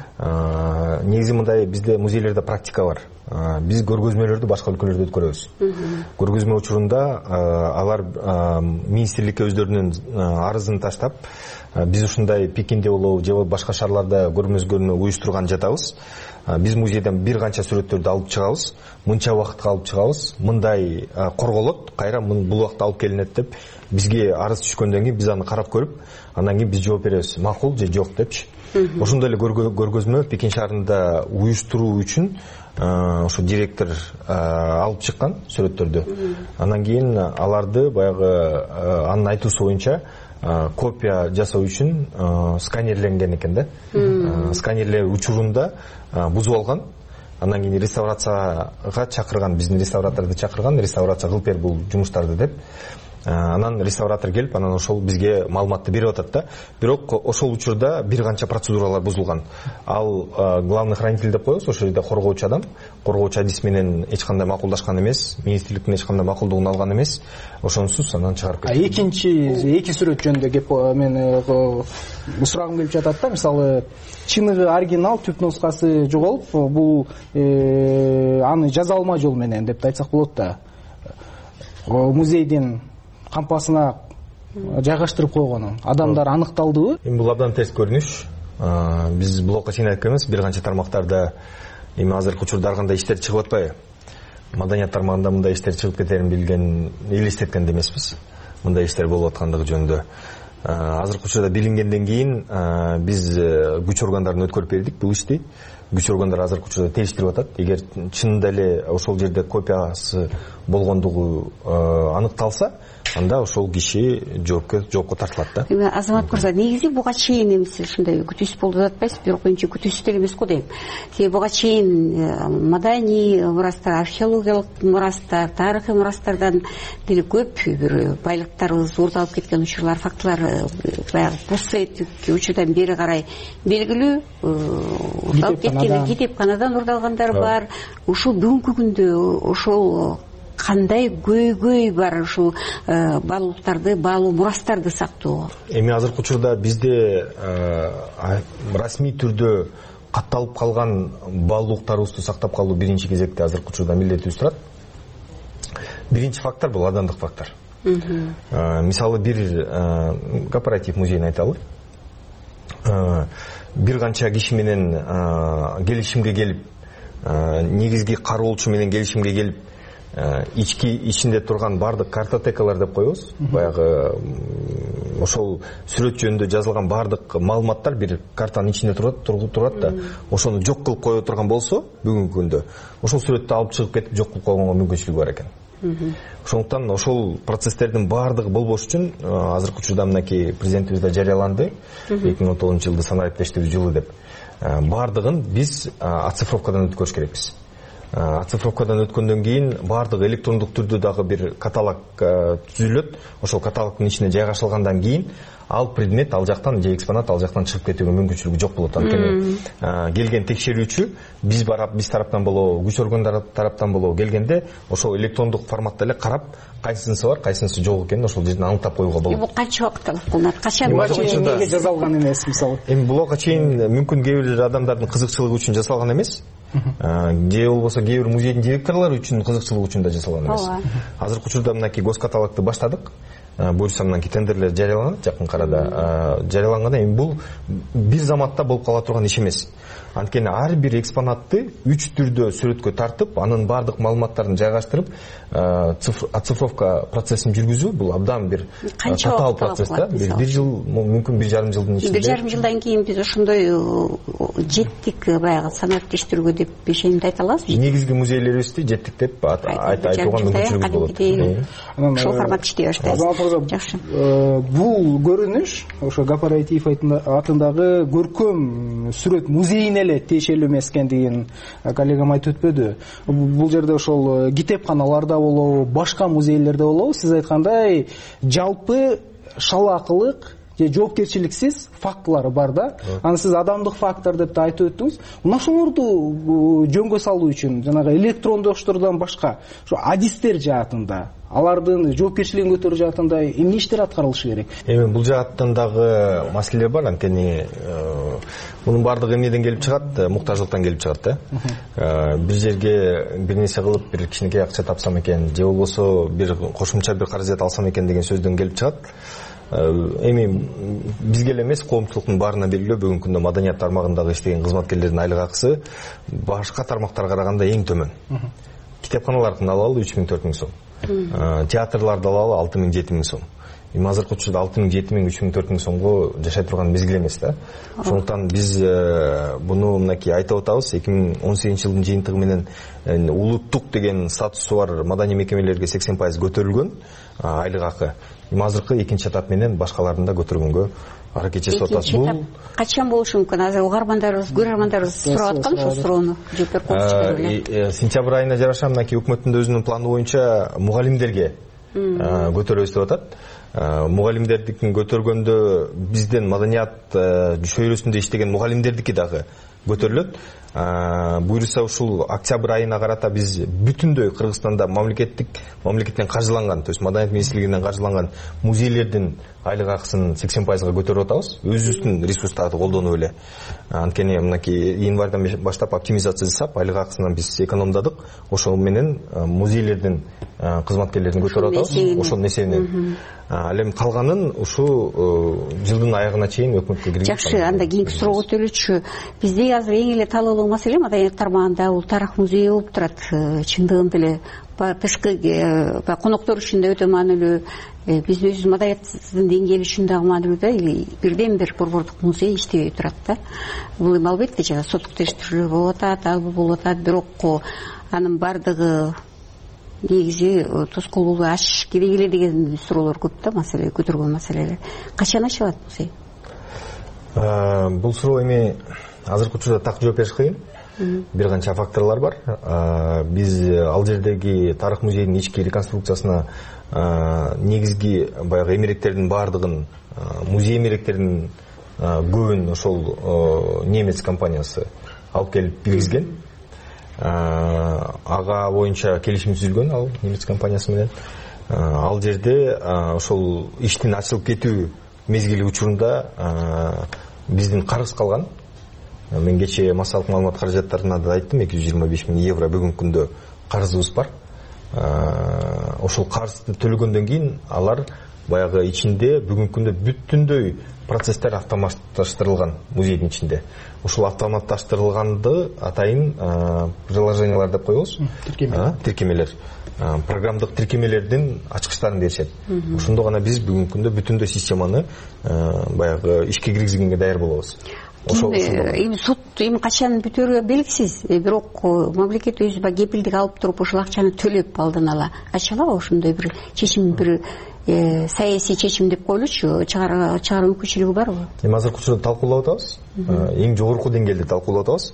S20: Негизи мындай, бизде музейлерде практика бар. Биз көргөзмөлөрдү башка өлкөлөрдө өткөрөбүз. Көргөзмө учурунда алар министрликке өздөрүнүн арызын таштап, биз ушундай Пекинде болобу же башка шаарларда көргөзмөнү уюштурган жатабыз. Биз музейден бир канча сүрөттөрдү алып чыгабыз, мынча убакытка алып чыгабыз, мындай корголот, кайра бул убакта алып келинет деп бизге арыз түшкөндөн кийин биз аны карап көрүп, андан кийин биз жооп беребиз, макул же жок депчи. Ошондой эле көргөзмө Пекин шаарында уюштуруу үчүн ошо директор алып чыккан сүрөттөрдү. Андан кийин аларды баягы анын айтуусу боюнча копия жасоо үчүн сканерленген экен да. Сканерлөө учурунда бузуп алган. Андан кийин реставрацияга чакырган, биздин реставраторду чакырган, реставрация кылып бер бул жумуштарды деп. Анан реставратор келип, анан ошол бизге маалыматты берип атат да. Бирок ошол учурда бир канча процедуралар бузулган. Ал главный хранитель деп коебуз, ошол жерде коргоочу адам, коргоочу адис менен эч кандай макулдашкан эмес, министрликтин эч кандай макулдугун алган эмес. Ошонусуз анан чыгарып кетти.
S6: Эки сүрөт жөнүндө кеп мен сурагым келип жатат да. Мисалы, чыныгы оригинал түп нускасы жоголуп, бул аны жазалма жол менен деп айтсак болот да. Музейдин кампасына жайгаштырып койгонун адамдар аныкталдыбы?
S20: Эми бул абдан терс көрүнүш. Биз блокко чейин айтып келебиз, бир канча тармактарда эми азыркы учурда ар кандай иштер чыгып атпайбы? Маданият тармагында мындай иштер чыгып кетерин билген, элестеткен да эмеспиз. Мындай иштер болуп аткандыгы жөнүндө. Азыркы учурда билингенден кийин биз күч органдарын өткөрүп бердик бул ишти. Күч органдары азыркы учурда териштирип атат. Эгер чынында эле ошол жерде копиясы болгондугу аныкталса, анда ошол киши жоопко тартылат да.
S19: Эми Азамат мырза, негизи буга чейин эми сиз ушундай күтүүсүз болду деп атпайсыз, бирок энчи күтүүсүз деле эмес го дейм. Себеби буга чейин маданий мурастар, археологиялык мурастар, тарыхый мурастардан деле көп бир байлыктарыбыз уурдалып кеткен учурлар, фактылар баягы постсоветтик учурдан бери карай белгилүү уурдалып кеткен, кетепканадан уурдалгандар бар. Ушул бүгүнкү күндө ошол кандай көйгөй бар ушул баалуулуктарды, баалуу мурастарды сактоого?
S20: Эми азыркы учурда бизде расмий түрдө катталып калган баалуулуктарыбызды сактап калуу биринчи кезекте азыркы учурда милдетибиз турат. Биринчи фактор бул адамдык фактор. Мисалы бир кооператив музейин айталы. Бир канча киши менен келишимге келип, негизги кароолчу менен келишимге келип, ичинде турган бардык картотекалар деп коебуз. Баягы ошол сүрөт жөнүндө жазылган бардык маалыматтар бир картанын ичинде турат да, ошону жок кылып кое турган болсо, бүгүнкү күндө ошол сүрөттү алып чыгып кетип жок кылып койгонго мүмкүнчүлүгү бар экен. Ошондуктан ошол процесстердин баардыгы болбош үчүн азыркы учурда мынакей президентибиз да жарыяланды 2019-жылды санариптештирүү жылы деп. Баардыгын биз оцифровкадан өткөрүш керекпиз. Оцифровкадан өткөндөн кийин баардыгы электрондук түрдө дагы бир каталог түзүлөт. Ошол каталогдун ичине жайгашылгандан кийин ал предмет ал жактан же экспонат ал жактан чыгып кетүүгө мүмкүнчүлүгү жок болот. Анткени келген текшерүүчү биз тараптан болобу, күч органдары тараптан болобу келгенде ошол электрондук форматта эле карап, кайсынысы бар, кайсынысы жок экенин ошол жерден аныктап коюуга болот.
S19: Бул канча убакыт алат кылынат? Качан
S6: эмнеге жасалган эмес мисалы?
S20: Эми буга чейин мүмкүн кээ бир адамдардын кызыкчылыгы үчүн жасалган эмес. Же болбосо кээ бир музейдин директорлору үчүн кызыкчылыгы үчүн да жасалган эмес. Азыркы учурда мынакей госкаталогду баштадык. Буюрса мындан кийин тендерлер жарыяланат жакын арада. Жарыяланганда эми бул бир заматта болуп кала турган иш эмес. Анткени ар бир экспонатты 3 түрдө сүрөткө тартып, анын бардык маалыматтарын жайгаштырып, оцифровка процессин жүргүзүү бул абдан бир татаал процесс да. Бир жыл, мүмкүн 1,5 жылдын ичинде.
S19: 1,5 жылдан кийин биз ошондой жеттик баягы санариптештирүүгө деп ишенимди айта аласызбы?
S20: Негизги музейлерибизди жеттик деп айтууга мүмкүнчүлүгү болот.
S19: Ошол формат иштей баштайбыз.
S6: Жакшы. Бул көрүнүш ошо кооператив атындагы көркөм сүрөт музейине эле тиешелүү эмес экендигин коллегам айтып өтпөдү. Бул жерде ошол китепканаларда болобу, башка музейлерде болобу, сиз айткандай жалпы шалаакылык же жоопкерчиликсиз фактылары бар да. Аны сиз адамдык фактор деп да айтып өттүңүз. Мына ошолорду жөнгө салуу үчүн жанагы электрондоштурдан башка ошо адистер жаатында, алардын жоопкерчилигин көтөрүү жаатында эмне иштер аткарылышы керек?
S20: Эми бул жааттан дагы маселелер бар. Анткени мунун баардыгы эмнеден келип чыгат? Муктаждыктан келип чыгат да. Бир жерге бир нерсе кылып, бир кичинекей акча тапсам экен, же болбосо бир кошумча бир каражат алсам экен деген сөздөн келип чыгат. Эми бизге эле эмес, коомчулуктун баарына белгилүү, бүгүнкү күндө маданият тармагындагы иштеген кызматкерлердин айлык акысы башка тармактарга караганда эң төмөн. Китепканалардын алалы 3,000-4,000 сом. Театрларды алалы 6,000-7,000 сом. Эми азыркы учурда 6,000-7,000, 3,000-4,000 сомго жашай турган мезгил эмес да. Ошондуктан биз буну мынакей айтып атабыз. 2018-жылдын жыйынтыгы менен улуттук деген статусу бар маданий мекемелерге 80% көтөрүлгөн айлык акы. Эми азыркы экинчи этап менен башкаларын да көтөргөнгө аракет жасап атабыз. Бул
S19: качан болушу мүмкүн? Азыр угармандарыбыз, көрөрмандарыбыз сурап аткан ошол суроону жооп берип коюңузчу.
S20: Сентябрь айына жараша мынакей өкмөттүн өзүнүн планы боюнча мугалимдерге көтөрөбүз деп атат. Мугалимдердикин көтөргөндө бизден маданият чөйрөсүндө иштеген мугалимдердики дагы көтөрүлөт. Буюрса ушул октябрь айына карата биз бүтүндөй Кыргызстанда мамлекеттен каржыланган, то есть маданият министрлигинен каржыланган музейлердин айлык акысын 80%га көтөрүп атабыз. Өзүбүздүн ресурстарды колдонуп эле. Анткени мынакей январдан баштап оптимизация жасап, айлык акысынан биз экономдадык. Ошол менен музейлердин кызматкерлерин көтөрүп атабыз. Ошол несенен. Ал эми калганын ушу жылдын аягына чейин өкмөткө киргизип.
S19: Жакшы, анда кийинки суроого өтөлүчү. Бизде азыр эң эле талаалуу маселе маданият тармагында бул тарых музейи болуп турат. Чындыгында эле тышкы коноктор үчүн да өтө маанилүү. Биздин өзүбүз маданияттын деңгээли үчүн дагы маанилүү да. Бирден бир борбордук музей иштебей турат да. Бул эми албетте жана соттук териштирүү болуп атат, албы болуп атат, бирок анын бардыгы негизи тоскоолду ачыш керек эле деген суроолор көп да, маселе көтөргөн маселелер. Качан ачылат музей?
S20: Бул суроо эми азыркы учурда так жооп бериш кыйын. Бир канча факторлор бар. Биз ал жердеги тарых музейдин ички реконструкциясына негизги баягы эмеректердин баардыгын, музей эмеректеринин көбүн ошол немец компаниясы алып келип киргизген. Ага боюнча келишим түзүлгөн ал немец компаниясы менен. Ал жерде ошол иштин ачылып кетүү мезгили учурунда биздин карыз калган. Мен кечээ массалык маалымат каражаттарына да айттым, 225 000 евро бүгүнкү күндө карызыбыз бар. Ошол карызды төлөгөндөн кийин алар баягы ичинде бүгүнкү күндө бүтүндөй процесстер автоматташтырылган музейдин ичинде. Ушул автоматташтырылганды атайын приложениялар деп коебуз. Тиркемелер. Программдык тиркемелердин ачкычтарын беришет. Ошондо гана биз бүгүнкү күндө бүтүндөй системаны баягы ишке киргизгенге даяр болобуз.
S19: Эми суд качан бүтөөрү белгисиз, бирок мамлекет өзү кепилдик алып туруп ушул акчаны төлөп алдын ала ачалабы ошондой бир чечим, бир саясий чечим деп коелучу, чыгаруу мүмкүнчүлүгү барбы?
S20: Эми азыркы учурда талкуулап атабыз. Эң жогорку деңгээлде талкуулап атабыз.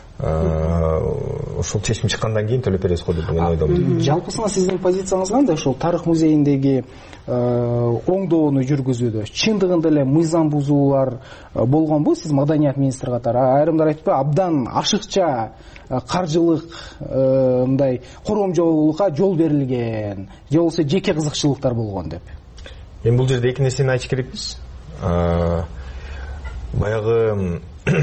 S20: Ошол чечим чыккандан кийин төлөп беребиз го деп мен ойдомун.
S6: Жалпысына сиздин позицияңыз кандай? Ошол тарых музейиндеги оңдоону жүргүзүүдө чындыгында эле мыйзам бузуулар болгонбу? Сиз маданият министри катары айрымдар айтпайбы, абдан ашыкча каржылык мындай коромжолукка жол берилген, же болбосо жеке кызыкчылыктар болгон деп.
S20: Эми бул жерде эки нерсени айтыш керекпиз. Баягы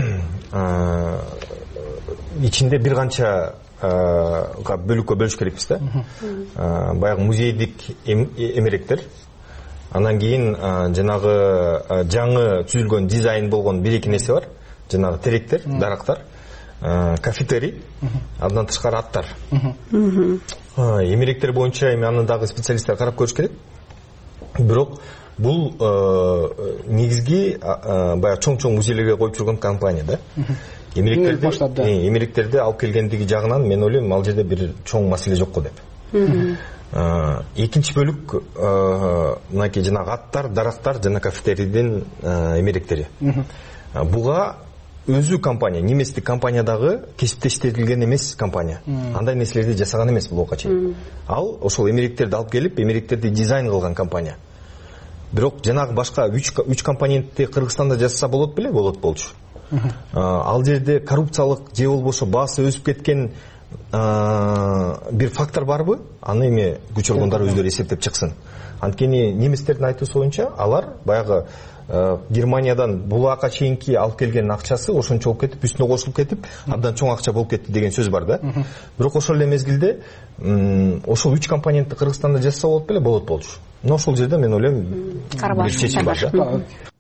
S20: ичинде бир канча бөлүккө бөлүш керекпиз да. Баягы музейдик эмеректер, анан кийин жанагы жаңы түзүлгөн дизайн болгон бир эки нерсе бар. Жанагы теректер, дарактар, кафетерий, андан тышкары аттар. Эмеректер боюнча эми аны дагы специалисттер карап көрүш керек. Бирок бул негизги баягы чоң музейлерге коюп жүргөн компания да. Эмеректерди алып келгендиги жагынан мен ойлойм ал жерде бир чоң маселе жок го деп. Экинчи бөлүк мынакей жанагы аттар, дарактар жана кафетерийдин эмеректери. Буга өзү компания, неместик компаниядагы кесиптештирилген эмес компания. Андай нерселерди жасаган эмес булга чейин. Ал ошол эмеректерди алып келип, эмеректерди дизайн кылган компания. Бирок жанагы башка 3 компонентти Кыргызстанда жасаса болот беле? Болчу. Ал жерде коррупциялык же болбосо баасы өсүп кеткен бир фактор барбы? Аны эми күч органдары өздөрү эсептеп чыксын. Анткени немистердин айтуусу боюнча алар баягы Германиядан булака чейинки алып келген акчасы ошончо болуп кетип, үстүнө кошулуп кетип, абдан чоң акча болуп кетти деген сөз бар да. Бирок ошол эле мезгилде ошол 3 компонентти Кыргызстанда жасаса болот беле? Болчу. Но ошол жерде мен ойлойм бир чечим бар да.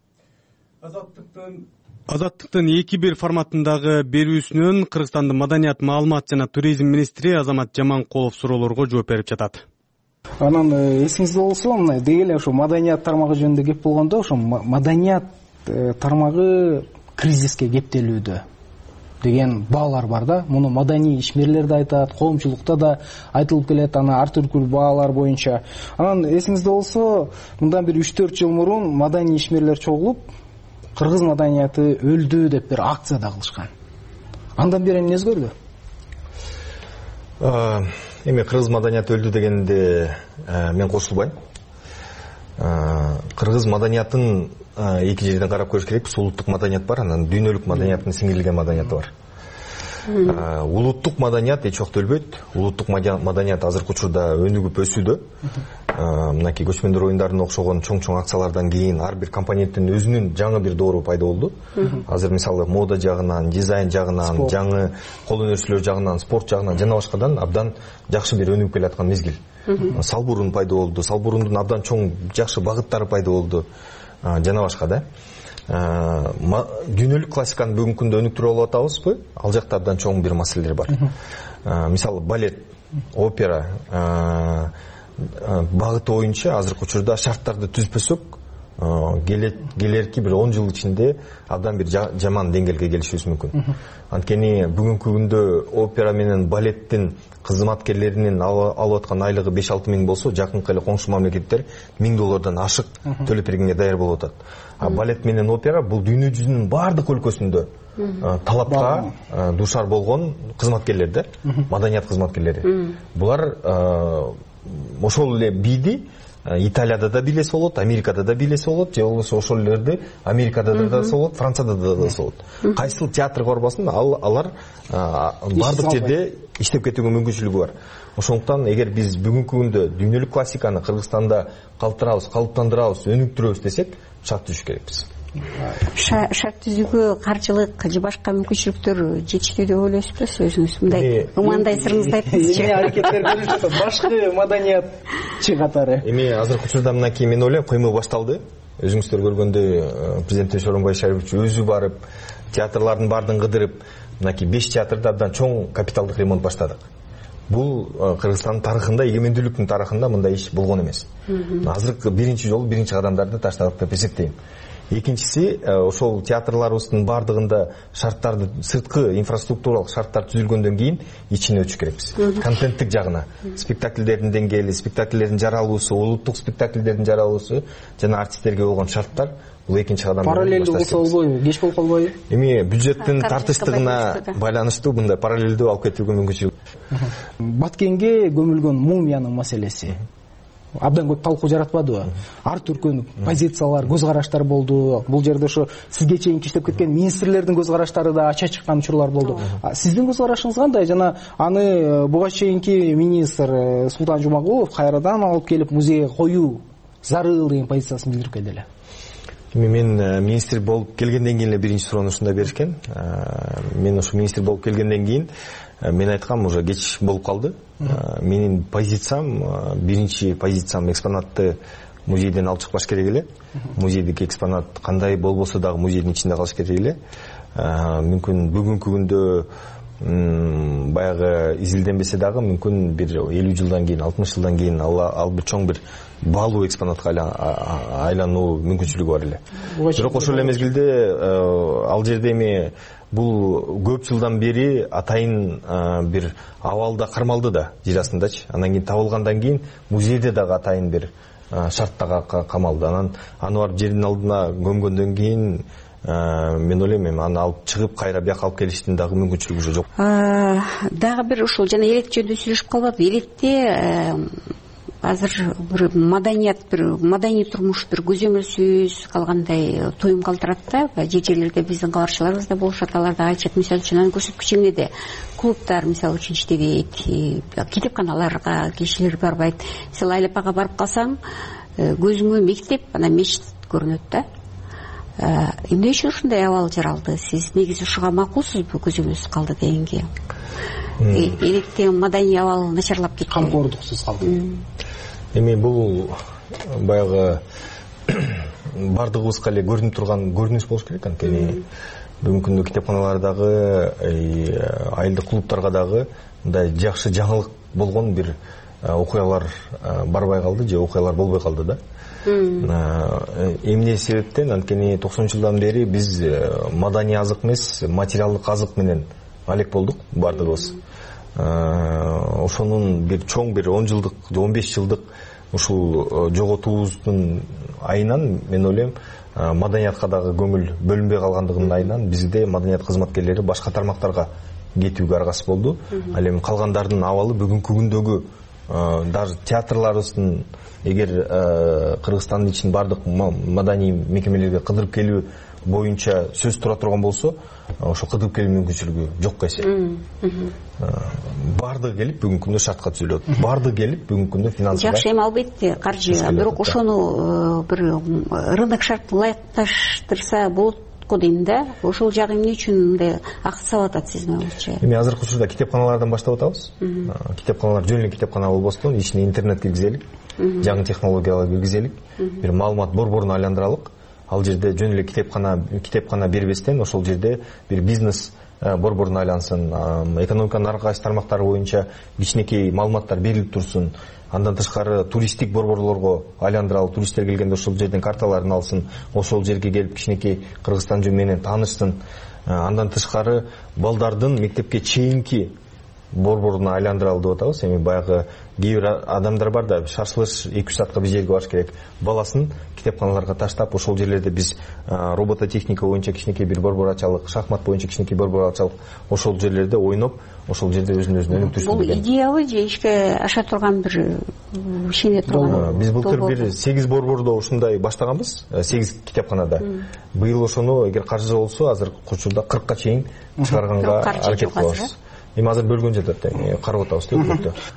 S1: Азаттыктын 2-1 форматындагы берүүсүнөн Кыргызстандын маданият, маалымат жана туризм министри Азамат Жаманкулов суроолорго жооп берип жатат.
S6: Анан эсиңизде болсо, мына деги эле ошо маданият тармагы жөнүндө кеп болгондо, ошо маданият тармагы кризиске кептелүүдө деген баалар бар да. Муну маданий ишмерлер да айтат, коомчулукта да айтылып келет, аны ар түркүл баалар боюнча. Анан эсиңизде болсо, мындан бир 3-4 жыл мурун маданий ишмерлер чогулуп, кыргыз маданияты өлдү деп бир акция да кылышкан. Андан бери эмне өзгөрдү?
S20: Эми кыргыз маданияты өлдү дегенде мен кошулбайм. Кыргыз маданиятын эки жерден карап көрүш керек. Улуттук маданият бар, анан дүйнөлүк маданияттын сиңирилген маданияты бар. Улуттук маданият эч убакта өлбөйт. Улуттук маданият азыркы учурда өнүгүп өсүүдө. Мынакей көчмөндөр оюндарына окшогон чоң акциялардан кийин ар бир компоненттин өзүнүн жаңы бир доору пайда болду. Азыр мисалы мода жагынан, дизайн жагынан, жаңы кол өнөрчүлөр жагынан, спорт жагынан жана башкадан абдан жакшы бир өнүгүп келаткан мезгил. Салбурун пайда болду. Салбурундун абдан чоң жакшы багыттары пайда болду. Жана башка да. Дүйнөлүк классиканы бүгүнкү күндө өнүктүрүп алып атабызбы? Ал жакта абдан чоң бир маселелер бар. Мисалы балет, опера багыты боюнча азыркы учурда шарттарды түзбөсөк, келерки бир 10 жыл ичинде абдан бир жаман деңгээлге келишибиз мүмкүн. Анткени бүгүнкү күндө опера менен балеттин кызматкерлеринин алып аткан айлыгы 5-6 миң болсо, жакынкы эле коңшу мамлекеттер $1000 ашык төлөп бергенге даяр болуп атат. Балет менен опера бул дүйнө жүзүнүн бардык өлкөсүндө талапка дуушар болгон кызматкерлер да, маданият кызматкерлери. Булар ошол эле бийди Италияда да билесе болот, Америкада да билесе болот, же болбосо ошол элерди Америкада да билесе болот, Францияда да билесе болот. Кайсыл театрга барбасын, алар бардык жерде иштеп кетүүгө мүмкүнчүлүгү бар. Ошондуктан эгер биз бүгүнкү күндө дүйнөлүк классиканы Кыргызстанда калтырабыз, калыптандырабыз, өнүктүрөбүз десек, шарт түзүш керекпиз.
S19: шарт түзүүгө каржылык же башка мүмкүнчүлүктөр жетиштүү деп ойлойсузбу өзүңүз? Мындай ымандай сырыңызды айтыңызчы.
S6: Эмне аракеттер көрүлүп жатат башкы маданиятчы катары?
S20: Эми азыркы учурда мынакей мен ойлойм кыймыл башталды. Өзүңүздөр көргөндөй президент Сооронбай Шарипович өзү барып театрлардын баардыгын кыдырып, мынакей 5 театрда абдан чоң капиталдык ремонт баштадык. Бул Кыргызстандын тарыхында, эгемендүүлүктүн тарыхында мындай иш болгон эмес. Азыркы биринчи жолу биринчи кадамдарды таштадык деп эсептейм. Экинчиси, ошол театрларыбыздын баардыгында шарттарды, сырткы инфраструктуралык шарттар түзүлгөндөн кийин ичине өтүш керекпиз. Контенттик жагына, спектакльдердин деңгээли, спектакльдердин жаралуусу, улуттук спектакльдердин жаралуусу жана артисттерге болгон шарттар бул экинчи кадам.
S6: Параллелдүү болсо болбойбу? Кеч болуп калбайбы?
S20: Эми бюджеттин тартыштыгына байланыштуу мындай параллелдүү алып кетүүгө мүмкүнчүлүк.
S6: Баткенге көмүлгөн мумиянын маселеси абдан көп талкуу жаратпадыбы? Ар түркүн позициялар, көз караштар болду. Бул жерде ошо сизге чейин иштеп кеткен министрлердин көз караштары да ача чыккан учурлар болду. Сиздин көз карашыңыз кандай? Жана аны буга чейинки министр Султан Жумагулов кайрадан алып келип музейге коюу зарыл деген позициясын билдирип келди эле.
S20: Мен министр болуп келгенден кийин эле биринчи суроону ушундай беришкен. Мен ушу министр болуп келгенден кийин мен айткам, уже кеч болуп калды. Менин позициям, биринчи позициям экспонатты музейден алып чыкпаш керек эле. Музейдик экспонат кандай болбосо дагы музейдин ичинде калыш керек эле. Мүмкүн бүгүнкү күндө баягы изилденбесе дагы мүмкүн бир 50 жылдан кийин, 60 жылдан кийин ал бир чоң бир баалуу экспонатка айлануу мүмкүнчүлүгү бар эле. Бирок ошол эле мезгилде ал жерде эми бул көп жылдан бери атайын бир абалда кармалды да жер астындачы. Анан кийин табылгандан кийин музейде дагы атайын бир шарттага камалды. Анан аны барып жердин алдына көмгөндөн кийин мен ойлойм эми аны алып чыгып кайра бияка алып келиштин дагы мүмкүнчүлүгү уже жок.
S19: Дагы бир ушул жана элек жөнүндө сүйлөшүп калбадыбы? Электе азыр бир маданият, бир маданий турмуш, бир көзөмөлсүз калгандай тоюм калтырат да. Жерлерде биздин кабарчыларыбыз да болушат, алар да айтышат. Мисалы үчүн аны көрсөткүчү эмнеде? Клубтар мисалы үчүн иштебейт, китепканаларга кишилер барбайт. Мисалы Айлапага барып калсаң, көзүңө мектеп, анан мечит көрүнөт да. Эмне үчүн ушундай абал жаралды? Сиз негизи ушуга макулсузбу, көзөмөлсүз калды дегенге? Электе маданий абал начарлап кетти.
S6: Камкордуксуз калды.
S20: Эми бул баягы бардыгыбызга эле көрүнүп турган көрүнүш болуш керек. Анткени бүгүнкү күндө китепканалардагы, айылдык клубтарга дагы мындай жакшы жаңылык болгон бир окуялар барбай калды же окуялар болбой калды да. Эмне себептен? Анткени 90-жылдан бери биз маданий азык эмес, материалдык азык менен алек болдук бардыгыбыз. Ошонун бир чоң бир 10 жылдык, 15 жылдык ушул жоготуубуздун айынан мен ойлойм маданиятка дагы көңүл бөлүнбөй калгандыгынын айынан бизде маданият кызматкерлери башка тармактарга кетүүгө аргасы болду. Ал эми калгандардын абалы бүгүнкү күндөгү даже театрларыбыздын эгер Кыргызстандын ичинин бардык маданий мекемелерге кыдырып келүү боюнча сөз тура турган болсо, ошо кыдырып келүү мүмкүнчүлүгү жокко эсеп. Бардыгы келип бүгүнкү күндө шартка түзүлөт. Бардыгы келип бүгүнкү күндө финансыга. Жакшы, эми албетте каржы, бирок ошону бир рынок шартына ылайыкташтырса болот го дейм да. Ошол жагы эмне үчүн мындай аксап атат сиздин оюңузча? Эми азыркы учурда китепканалардан баштап атабыз. Китепканалар жөн эле китепкана болбостон ичине интернет киргизелик, жаңы технологиялар киргизелик, бир маалымат борборун айландыралык. Ал жерде жөн эле китепкана бербестен ошол жерде бир бизнес борборун айлансын, экономиканын ар кайсы тармактары боюнча кичинекей маалыматтар берилип турсун. Андан тышкары туристтик борборлорго айландыралып, туристтер келгенде ошол жерден карталарын алсын, ошол жерге келип кичинекей Кыргызстан менен таанышсын. Андан тышкары балдардын мектепке чейинки борборуна айландыралы деп атабыз. Эми баягы кээ бир адамдар бар да, шашылыш 2-3 саатка бир жерге барыш керек. Баласын китепканаларга таштап, ошол жерлерде биз робототехника боюнча кичинекей бир борбор ачалык, шахмат боюнча кичинекей борбор ачалык. Ошол жерлерде ойноп, ошол жерде өзүн-өзүн өнүктүрсүн деген. Бул идеябы же ишке аша турган бир ишене турган? Биз былтыр бир 8 борбордо ушундай баштаганбыз, 8 китепканада. Быйыл ошону эгер каржы болсо, азыркы учурда 40ка чейин чыгарганга аракет кылабыз. Эми азыр бөлгөн жатат, карап атабыз өкмөттө.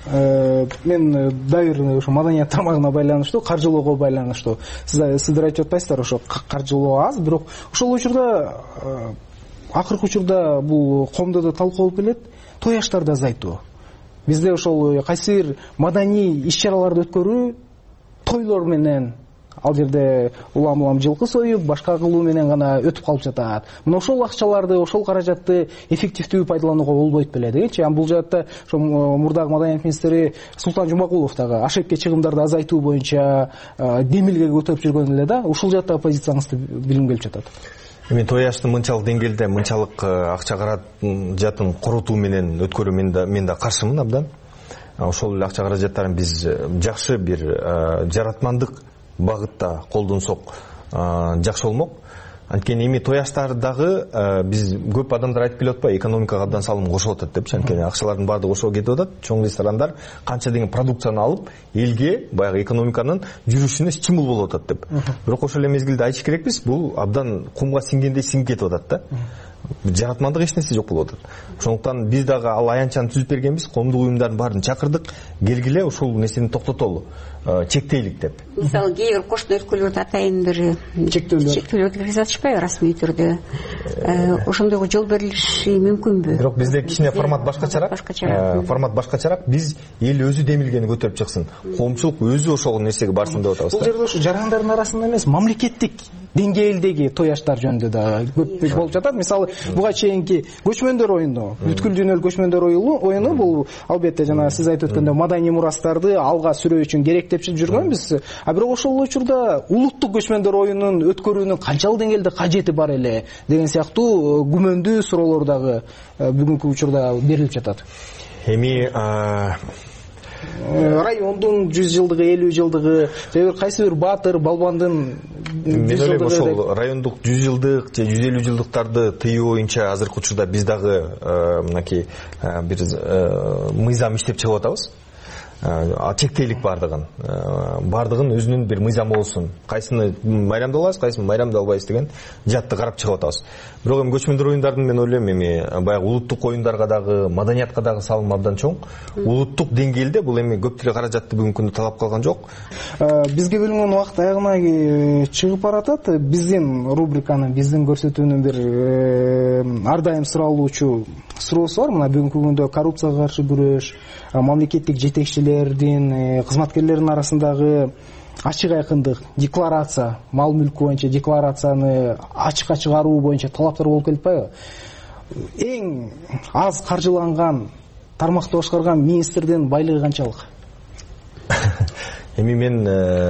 S6: мен дайыр ошо маданият тармагына байланыштуу, каржылоого байланыштуу сиздер айтып атпайсыздар, ошо каржылоо аз, бирок ошол учурда акыркы учурда бул коомдо да талкуу болуп келет, той аштарды азайтуу. Бизде ошол кайсы бир маданий иш-чараларды өткөрүү тойлор менен, ал жерде улам жылкы союп, башка кылуу менен гана өтүп калып жатат. Мына ошол акчаларды, ошол каражатты эффективдүү пайдаланууга болбойт беле дегенчи. Ам бул жаатта ошо мурдагы маданият министри Султан Жумакулов дагы ашепке чыгымдарды азайтуу боюнча демилге көтөрүп жүргөн эле да. Ушул жааттагы позицияңызды билгим келип жатат.
S20: Эми той аштын мынчалык деңгээлде, мынчалык акча каражатын коротуу менен өткөрүү мен да каршымын абдан. Ошол эле акча каражаттарын биз жакшы бир жаратмандык багытта колдонсок жакшы болмок. Анткени эми той аштардагы биз көп адамдар айтып келип атпайбы, экономикага абдан салым кошуп атат депчи. Анткени акчалардын баардыгы ошого кетип атат. Чоң ресторандар канча деген продукцияны алып, элге баягы экономиканын жүрүшүнө стимул болуп атат деп. Бирок ошол эле мезгилде айтыш керекпиз, бул абдан кумга сиңгендей сиңип кетип атат да. Жаратмандык эч нерсе жок болуп атат. Ошондуктан биз дагы ал аянтчаны түзүп бергенбиз, коомдук уюмдардын баарын чакырдык, келгиле ушул нерсени токтотолу, чектейлик деп.
S19: Мисалы, кээ бир кошуна өлкөлөрдө атайын бир чектөөлөрдү киргизе атышпайбы расмий түрдө? Ошондойго жол берилиши мүмкүнбү?
S20: Бирок бизде кичине формат башкачараак. Формат башкачараак. Биз эл өзү демилгени көтөрүп чыксын. Коомчулук өзү ошол нерсеге барсын деп атабыз.
S6: Бул жерде ушу жарандардын арасында эмес, мамлекеттик деңгээлдеги той аштар жөнүндө да көп болуп жатат. Мисалы, буга чейинки көчмөндөр оюну, бүткүл дүйнөлүк көчмөндөр оюну бул албетте жана сиз айтып өткөндөй маданий мурастарды алга сүрөө үчүн керек деп жүргөнбүз. А бирок ошол учурда улуттук көчмөндөр оюнун өткөрүүнүн канчалык деңгээлде кажети бар эле деген сыяктуу күмөндүү суроолор дагы бүгүнкү учурда берилип жатат.
S20: Эми
S6: райондун 100 жылдыгы, 50 жылдыгы, же кайсы бир баатыр, балбандын 100 жылдыгы.
S20: Ошол райондук 100 жылдык же 150 жылдыктарды тыюу боюнча азыркы учурда биз дагы мынакей бир мыйзам иштеп чыгып атабыз. Чектейлик бардыгын өзүнүн бир мыйзамы болсун. Кайсыны майрамда алабыз, кайсыны майрамда албайбыз деген жатты карап чыгып атабыз. Бирок эми көчмөндөр оюндардын мен ойлойм эми баягы улуттук оюндарга дагы, маданиятка дагы салым абдан чоң. Улуттук деңгээлде бул эми көп деле каражатты бүгүнкү күндө талап калган жок.
S6: Бизге бөлүнгөн убакыт аягына чыгып баратат. Биздин рубриканын, биздин көрсөтүүнүн бир ар дайым суралуучу суроосу бар. Мына бүгүнкү күндө коррупцияга каршы күрөш, мамлекеттик жетекчилердин, кызматкерлердин арасындагы ачык айкындык, декларация, мал мүлк боюнча декларацияны ачыкка чыгаруу боюнча талаптар болуп келиппайбы? Эң аз каржыланган тармакты башкарган министрдин байлыгы канчалык?
S20: Эми мен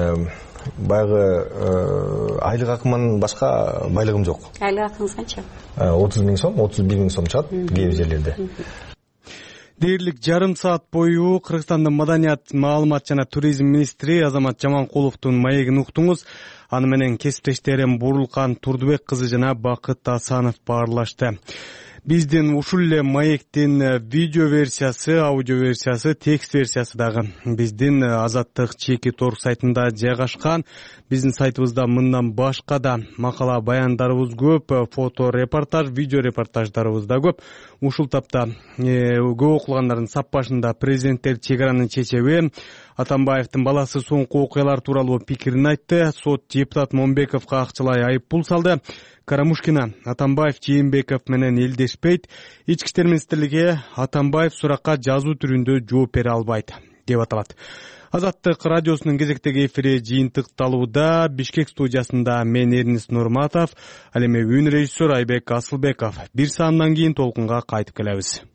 S20: баягы айлык акымынан башка байлыгым жок.
S19: Айлык акыңыз канча?
S20: 30 000 сом, 31 000 сом чыгат кээ бир жерлерде.
S1: Дээрлик жарым саат бою Кыргызстандын маданият, маалымат жана туризм министри Азамат Жаманкуловдун маегин уктуңуз. Аны менен кесиптештерим Бурулкан Турдубек кызы жана Бакыт Асанов баарлашты. Биздин ушул эле маектин видео версиясы, аудио версиясы, текст версиясы дагы биздин Азаттык чеки торг сайтында жайгашкан. Биздин сайтыбызда мындан башка да макала баяндарыбыз көп, фото репортаж, видео репортаждарыбыз да көп. Ушул тапта көп окулгандардын сап башында президенттер чек аранын чечеби, Атамбаевдин баласы соңку окуялар тууралуу пикирин айтты. Сот депутат Момбековго акчалай айып пул салды. Карамушкина Атамбаев Жээнбеков менен элдешпейт. Ички иштер министрлиги Атамбаев суракка жазуу түрүндө жооп бере албайт деп аталат. Азаттык радиосунун кезектеги эфири жыйынтыкталууда. Бишкек студиясында мен Эрнис Нурматов, ал эми үн режиссер Айбек Асылбеков. Бир саамдан кийин толкунга кайтып келебиз.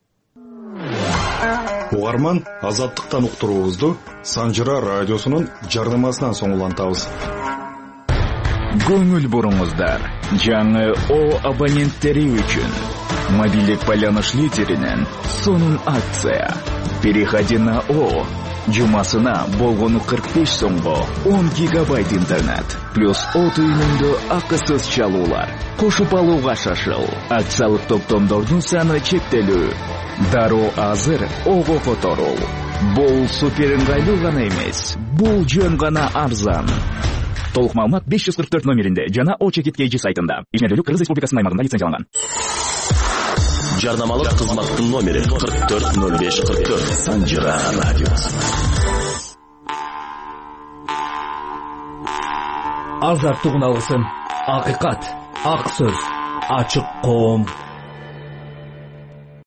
S11: Угарман, Азаттыктан уктуруубузду Санжыра радиосунун жардамасынан соң улантабыз.
S21: Көңүл буруңуздар. Жаңы О абоненттери үчүн мобилдик байланыш лидеринен сонун акция. Переходи на О. Жумасына болгону 45 сомго 10 гигабайт интернет плюс О түйүнүндө акысыз чалуулар. Кошуп алууга шашыл. Акциялык топтомдордун саны чектелүү. Дароо азыр Ого которул. Бул супер ыңгайлуу гана эмес, бул жөн гана арзан. Толук маалымат 544 номеринде жана О чекит KG сайтында. Ишмердүүлүк Кыргыз Республикасынын аймагында лицензияланган.
S5: жарнамалык кызматтын номери 440544. Санжира радиосу.
S22: Азаттык алгысын, акыйкат, ак сөз, ачык коом.